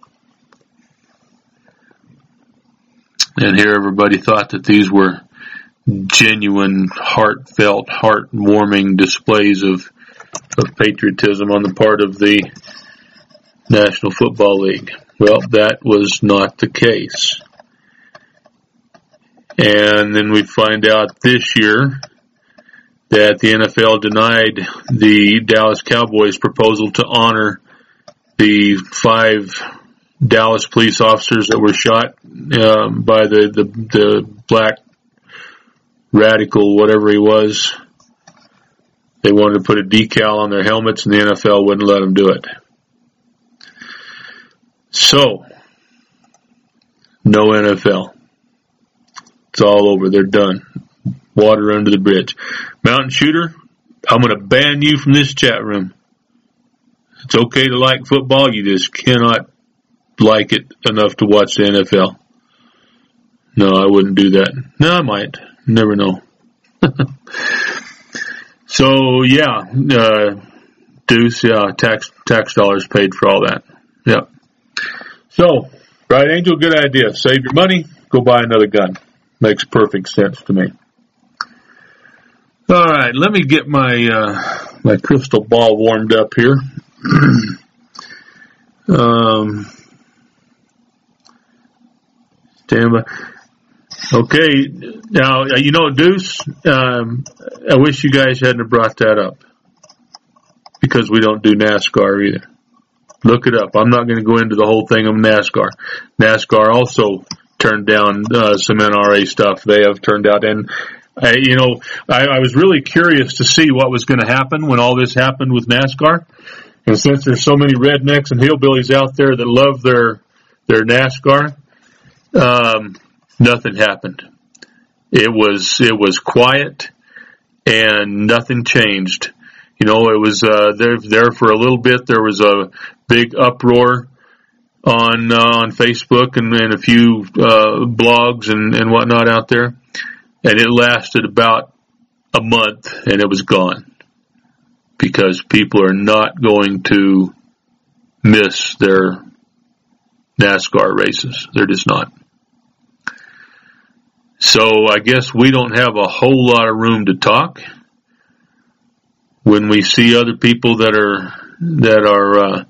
And here everybody thought that these were genuine, heartfelt, heartwarming displays of of patriotism on the part of the National Football League. Well, that was not the case. And then we find out this year that the N F L denied the Dallas Cowboys' proposal to honor the five Dallas police officers that were shot um, by the, the, the black radical, whatever he was. They wanted to put a decal on their helmets, and the N F L wouldn't let them do it. So, no N F L. It's all over. They're done. Water under the bridge. Mountain Shooter, I'm going to ban you from this chat room. It's okay to like football. You just cannot like it enough to watch the N F L. No, I wouldn't do that. No, I might. Never know. So, yeah, uh, Deuce, yeah, tax, tax dollars paid for all that. Yep. So, Bright Angel, good idea. Save your money, go buy another gun. Makes perfect sense to me. All right, let me get my uh, my crystal ball warmed up here. um, stand by. Okay, now you know, Deuce. Um, I wish you guys hadn't have brought that up because we don't do NASCAR either. Look it up. I'm not going to go into the whole thing of NASCAR. NASCAR also turned down uh, some N R A stuff. They have turned out, and I, you know, I, I was really curious to see what was going to happen when all this happened with NASCAR. And since there's so many rednecks and hillbillies out there that love their their NASCAR, um, nothing happened. It was it was quiet, and nothing changed. You know, it was uh, there there for a little bit. There was a big uproar on uh, on Facebook and, and a few uh, blogs and, and whatnot out there, and it lasted about a month, and it was gone because people are not going to miss their NASCAR races. They're just not. So I guess we don't have a whole lot of room to talk when we see other people that are that are. Uh,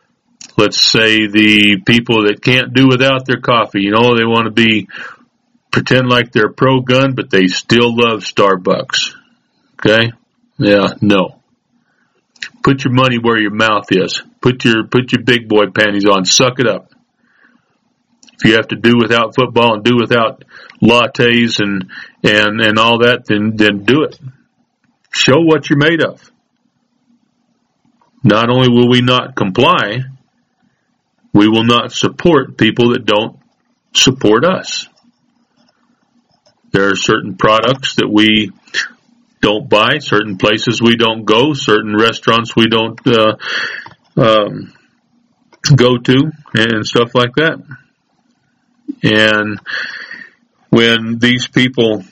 Let's say the people that can't do without their coffee, you know, they want to be pretend like they're pro-gun, but they still love Starbucks. Okay? Yeah, no. Put your money where your mouth is. Put your put your big boy panties on. Suck it up. If you have to do without football and do without lattes and and, and all that, then then do it. Show what you're made of. Not only will we not comply, we will not support people that don't support us. There are certain products that we don't buy, certain places we don't go, certain restaurants we don't uh, um, go to, and stuff like that. And when these people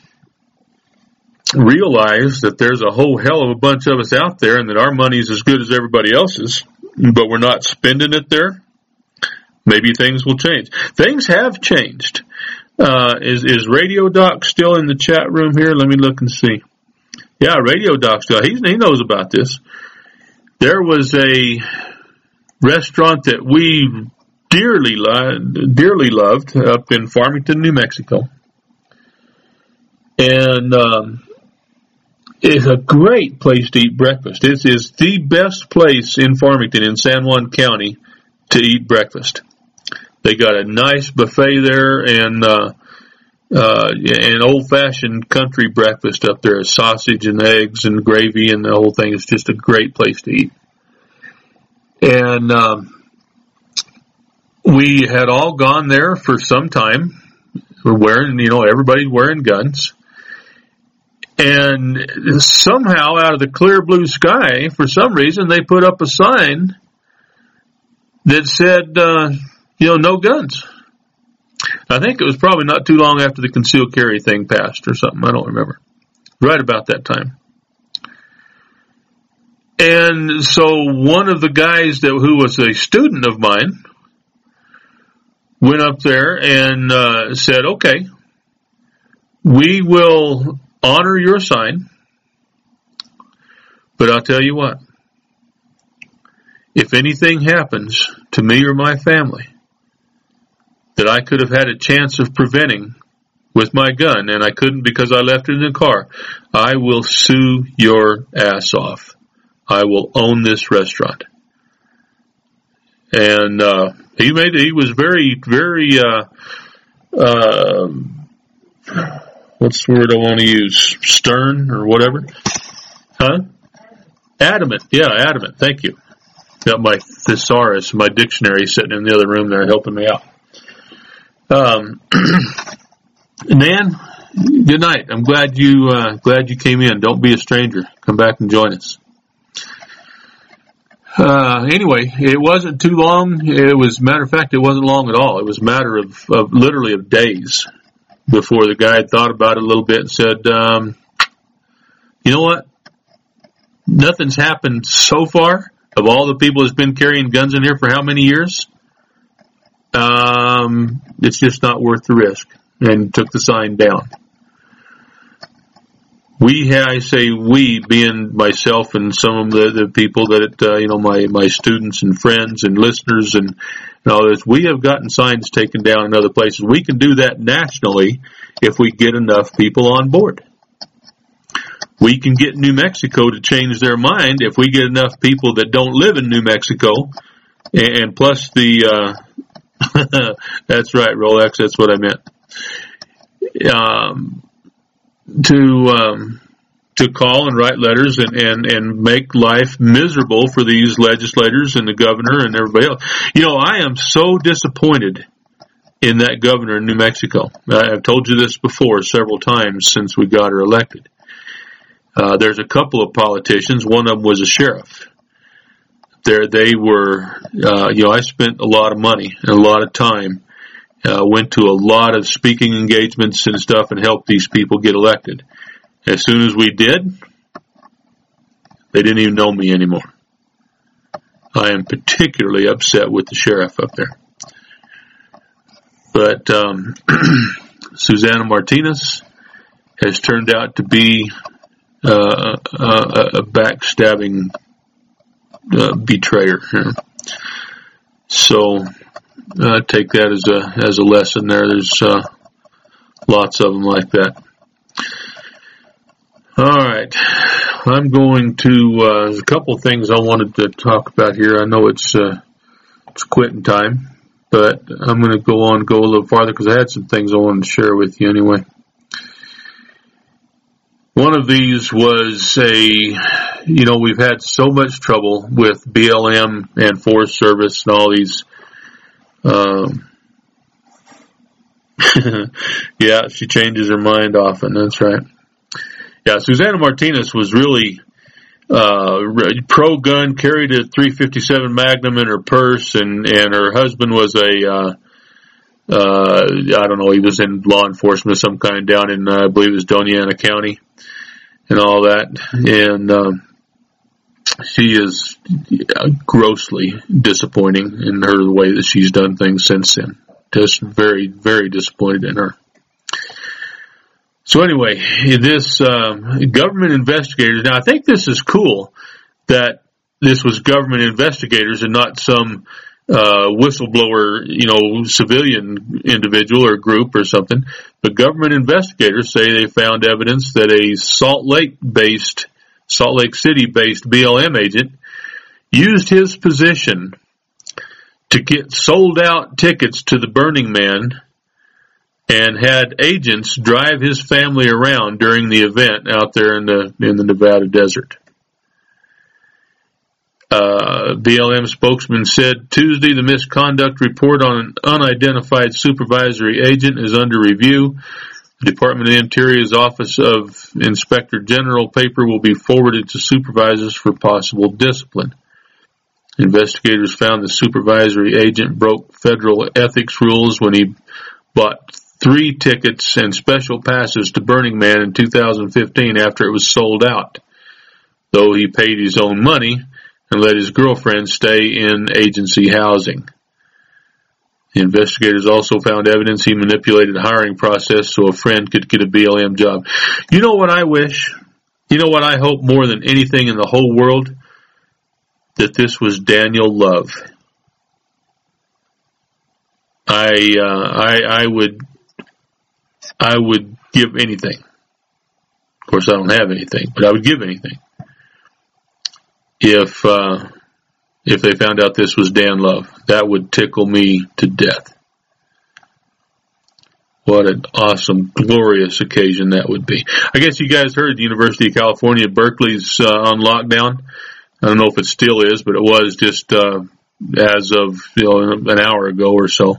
realize that there's a whole hell of a bunch of us out there and that our money's as good as everybody else's, but we're not spending it there, maybe things will change. Things have changed. Uh, is, is Radio Doc still in the chat room here? Let me look and see. Yeah, Radio Doc's got, he, he knows about this. There was a restaurant that we dearly, lo- dearly loved up in Farmington, New Mexico. And um, it's a great place to eat breakfast. This is the best place in Farmington, in San Juan County, to eat breakfast. They got a nice buffet there, and uh, uh, an old-fashioned country breakfast up there, sausage and eggs and gravy, and the whole thing is just a great place to eat. And um, we had all gone there for some time. We're wearing, you know, everybody's wearing guns. And somehow, out of the clear blue sky, for some reason, they put up a sign that said, uh, you know, no guns. I think it was probably not too long after the concealed carry thing passed or something. I don't remember. Right about that time. And so one of the guys that who was a student of mine went up there and uh, said, okay, we will honor your sign, but I'll tell you what, if anything happens to me or my family that I could have had a chance of preventing with my gun, and I couldn't because I left it in the car, I will sue your ass off. I will own this restaurant. And uh, he made he was very, very, uh, uh, what's the word I want to use? Stern or whatever? Huh? Adamant. Yeah, adamant. Thank you. Got my thesaurus, my dictionary sitting in the other room there helping me out. Um, Nan, good night. I'm glad you, uh, glad you came in. Don't be a stranger. Come back and join us. Uh, anyway, it wasn't too long. It was, matter of fact, it wasn't long at all. It was a matter of, of literally of days before the guy had thought about it a little bit and said, um, you know what? Nothing's happened so far of all the people that's been carrying guns in here for how many years? Um, it's just not worth the risk, and took the sign down. We, I say we, being myself and some of the, the people that, uh, you know, my, my students and friends and listeners and, and all this, we have gotten signs taken down in other places. We can do that nationally if we get enough people on board. We can get New Mexico to change their mind if we get enough people that don't live in New Mexico, and, and plus the, uh, that's right, Rolex, that's what I meant. Um, to um, to call and write letters and, and, and make life miserable for these legislators and the governor and everybody else. You know, I am so disappointed in that governor in New Mexico. I've told you this before several times since we got her elected. Uh, there's a couple of politicians. One of them was a sheriff. There, they were, uh, you know, I spent a lot of money and a lot of time. Uh, went to a lot of speaking engagements and stuff and helped these people get elected. As soon as we did, they didn't even know me anymore. I am particularly upset with the sheriff up there. But um, Susana Martinez has turned out to be uh, a, a backstabbing uh, betrayer. So uh, take that as a as a lesson there. There's uh, Lots of them like that. All right. I'm going to, uh, there's a couple of things I wanted to talk about here. I know it's, uh, it's quitting time, but I'm going to go on, go a little farther because I had some things I wanted to share with you anyway. One of these was a, you know, we've had so much trouble with B L M and Forest Service and all these, um, yeah, she changes her mind often. That's right. Yeah, Susana Martinez was really uh, pro-gun, carried a three fifty-seven Magnum in her purse, and, and her husband was a, uh, uh, I don't know, he was in law enforcement of some kind down in, uh, I believe it was Doña Ana County and all that. And um, she is grossly disappointing in her the way that she's done things since then. Just very, very disappointed in her. So anyway, this um, government investigators, now I think this is cool that this was government investigators and not some uh, whistleblower, you know, civilian individual or group or something. But government investigators say they found evidence that a Salt Lake-based, Salt Lake City-based B L M agent used his position to get sold-out tickets to the Burning Man and had agents drive his family around during the event out there in the in the Nevada desert. Uh, B L M spokesman said Tuesday the misconduct report on an unidentified supervisory agent is under review. The Department of the Interior's Office of Inspector General paper will be forwarded to supervisors for possible discipline. Investigators found the supervisory agent broke federal ethics rules when he bought three tickets and special passes to Burning Man in two thousand fifteen after it was sold out, though he paid his own money and let his girlfriend stay in agency housing. The investigators also found evidence he manipulated the hiring process so a friend could get a B L M job. You know what I wish? You know what I hope more than anything in the whole world? That this was Daniel Love. I, uh, I, I would, I would give anything. Of course, I don't have anything, but I would give anything if, uh, if they found out this was Dan Love. That would tickle me to death. What an awesome, glorious occasion that would be. I guess you guys heard the University of California, Berkeley's uh, on lockdown. I don't know if it still is, but it was just uh, as of you know an hour ago or so.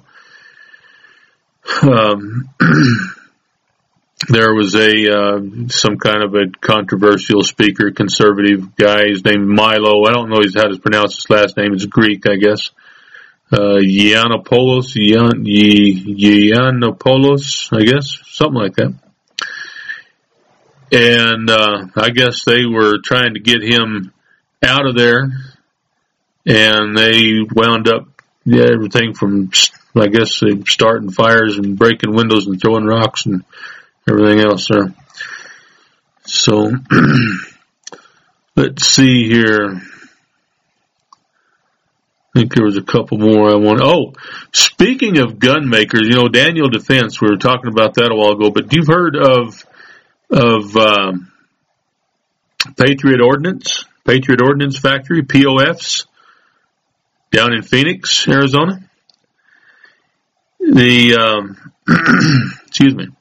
Um, there was a uh, some kind of a controversial speaker, conservative guy. His name is Milo. I don't know how to pronounce his last name. It's Greek, I guess. Uh, Yiannopoulos, Yian, Yiannopoulos, I guess, something like that. And uh, I guess they were trying to get him out of there, and they wound up yeah, everything from, I guess, starting fires and breaking windows and throwing rocks and everything else there. So, let's see here. I think there was a couple more I want. Oh, speaking of gun makers, you know, Daniel Defense, we were talking about that a while ago, but you've heard of, of, um, Patriot Ordnance? Patriot Ordnance Factory, P O Fs, down in Phoenix, Arizona. The, um, excuse me.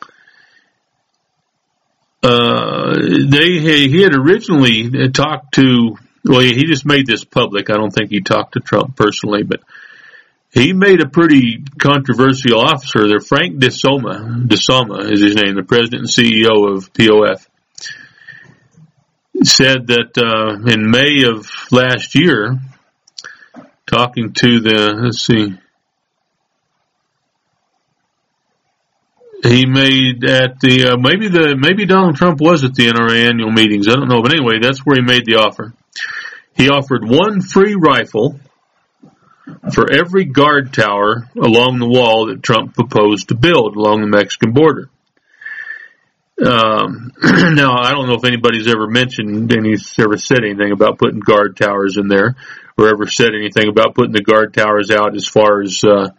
Uh, they, he had originally talked to, well, he just made this public. I don't think he talked to Trump personally, but he made a pretty controversial officer there. Frank DeSoma, DeSoma is his name, the president and C E O of P O F. Said that uh, in May of last year, talking to the, let's see, he made at the, uh, maybe the, maybe Donald Trump was at the N R A annual meetings, I don't know, but anyway, that's where he made the offer. He offered one free rifle for every guard tower along the wall that Trump proposed to build along the Mexican border. Um, now, I don't know if anybody's ever mentioned, any, ever said anything about putting guard towers in there, or ever said anything about putting the guard towers out as far as, uh,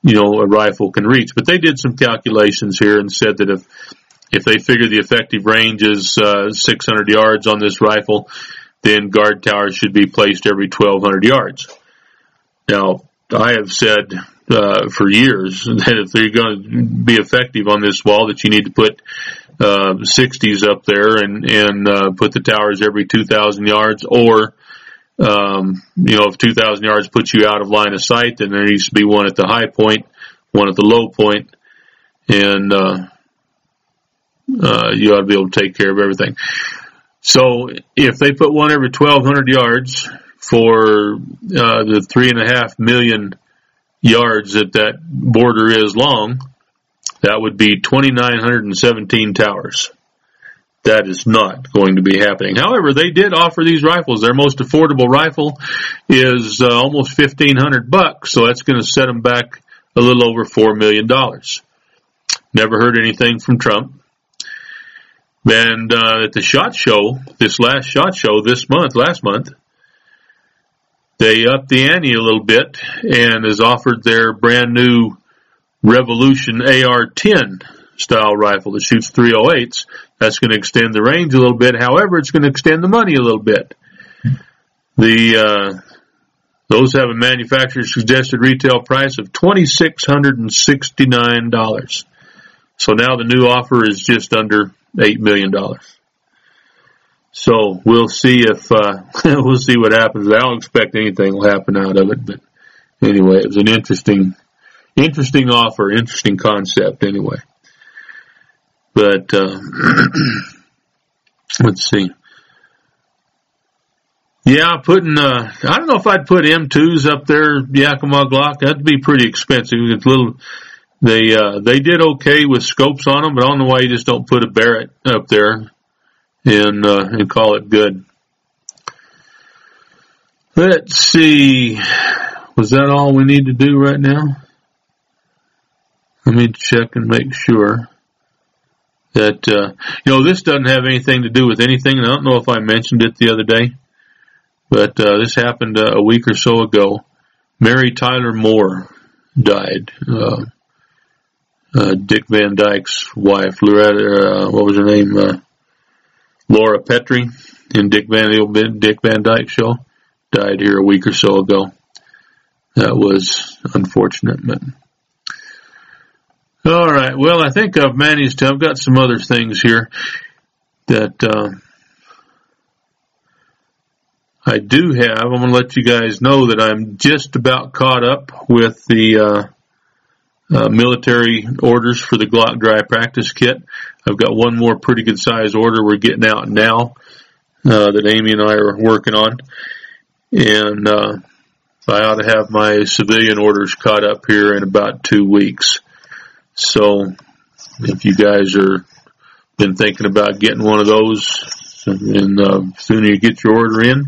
you know, a rifle can reach. But they did some calculations here and said that if if they figure the effective range is uh, six hundred yards on this rifle, then guard towers should be placed every twelve hundred yards. Now, I have said uh, for years that if they're going to be effective on this wall, that you need to put uh, sixties up there and, and uh, put the towers every two thousand yards, or Um, you know, if two thousand yards puts you out of line of sight, then there needs to be one at the high point, one at the low point, and uh, uh, you ought to be able to take care of everything. So if they put one every twelve hundred yards for uh, the three and a half million yards that that border is long, that would be two thousand nine hundred seventeen towers. That is not going to be happening. However, they did offer these rifles. Their most affordable rifle is uh, almost fifteen hundred bucks, so that's going to set them back a little over four million dollars. Never heard anything from Trump. And uh, at the SHOT Show, this last SHOT Show this month, last month, they upped the ante a little bit and has offered their brand new Revolution A R ten style rifle that shoots three oh eights. That's going to extend the range a little bit. However, it's going to extend the money a little bit. The uh, those have a manufacturer's suggested retail price of two thousand six hundred sixty-nine dollars. So now the new offer is just under eight million dollars. So we'll see if uh, we'll see what happens. I don't expect anything will happen out of it, but anyway, it was an interesting, interesting offer, interesting concept. Anyway. But, uh, let's see. Yeah, putting, uh, I don't know if I'd put M twos up there, Yakima Glock. That'd be pretty expensive. It's little, they, uh, they did okay with scopes on them, but I don't know why you just don't put a Barrett up there and, uh, and call it good. Let's see. Was that all we need to do right now? Let me check and make sure. That, uh, you know, this doesn't have anything to do with anything, and I don't know if I mentioned it the other day, but uh, this happened uh, a week or so ago. Mary Tyler Moore died. Uh, uh, Dick Van Dyke's wife, Loretta, uh, what was her name? Uh, Laura Petrie in Dick Van, Dick Van Dyke show, died here a week or so ago. That was unfortunate, but... All right. Well, I think I've managed to. I've got some other things here that uh, I do have. I'm going to let you guys know that I'm just about caught up with the uh, uh, military orders for the Glock Dry Practice Kit. I've got one more pretty good size order we're getting out now uh, that Amy and I are working on, and uh, I ought to have my civilian orders caught up here in about two weeks. So, if you guys are been thinking about getting one of those, and uh, the sooner you get your order in,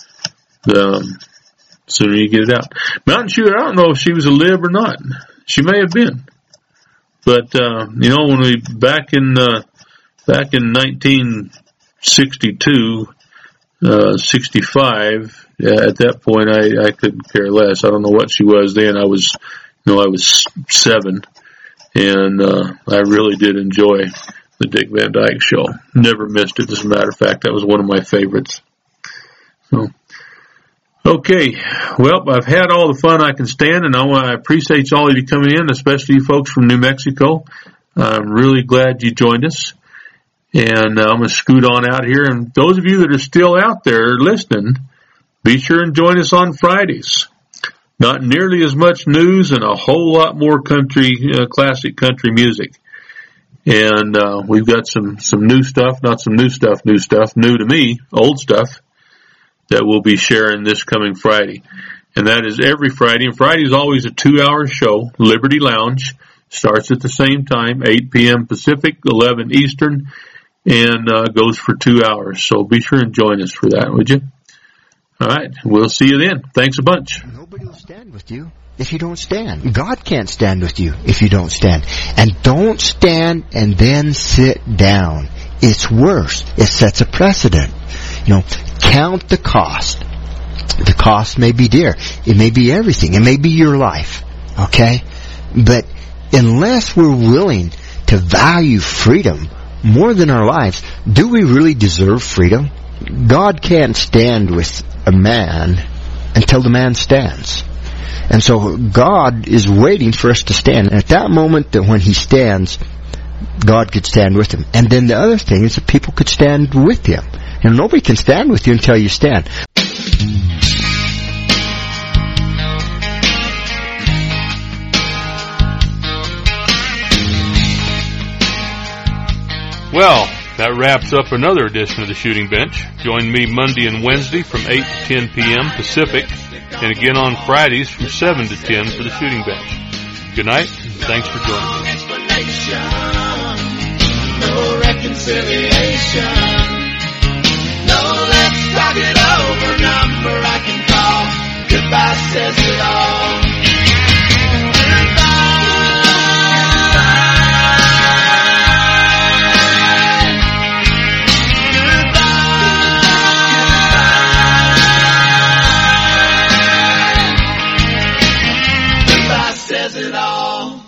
the sooner you get it out. Mountain Shooter, I don't know if she was a lib or not. She may have been, but uh, you know, when we back in uh, back in nineteen sixty-two, uh, sixty-five, uh, at that point, I I couldn't care less. I don't know what she was then. I was, you know, I was seven. And uh, I really did enjoy the Dick Van Dyke show. Never missed it, as a matter of fact. That was one of my favorites. So, okay. Well, I've had all the fun I can stand, and I, I appreciate all of you coming in, especially you folks from New Mexico. I'm really glad you joined us. And uh, I'm going to scoot on out here. And those of you that are still out there listening, be sure and join us on Fridays. Not nearly as much news and a whole lot more country, uh, classic country music. And uh, we've got some, some new stuff, not some new stuff, new stuff, new to me, old stuff, that we'll be sharing this coming Friday. And that is every Friday. And Friday is always a two-hour show. Liberty Lounge starts at the same time, eight p.m. Pacific, eleven Eastern, and uh, goes for two hours. So be sure and join us for that, would you? All right. We'll see you then. Thanks a bunch. Nobody will stand with you if you don't stand. God can't stand with you if you don't stand. And don't stand and then sit down. It's worse. It sets a precedent. You know, count the cost. The cost may be dear. It may be everything. It may be your life. Okay? But unless we're willing to value freedom more than our lives, do we really deserve freedom? God can't stand with a man until the man stands. And so God is waiting for us to stand. And at that moment that when He stands, God could stand with Him. And then the other thing is that people could stand with Him. And nobody can stand with you until you stand. Well, that wraps up another edition of the Shooting Bench. Join me Monday and Wednesday from eight to ten p.m. Pacific, and again on Fridays from seven to ten for the Shooting Bench. Good night, and thanks for joining me. No reconciliation. No, let's talk it over. Number I can call. Goodbye says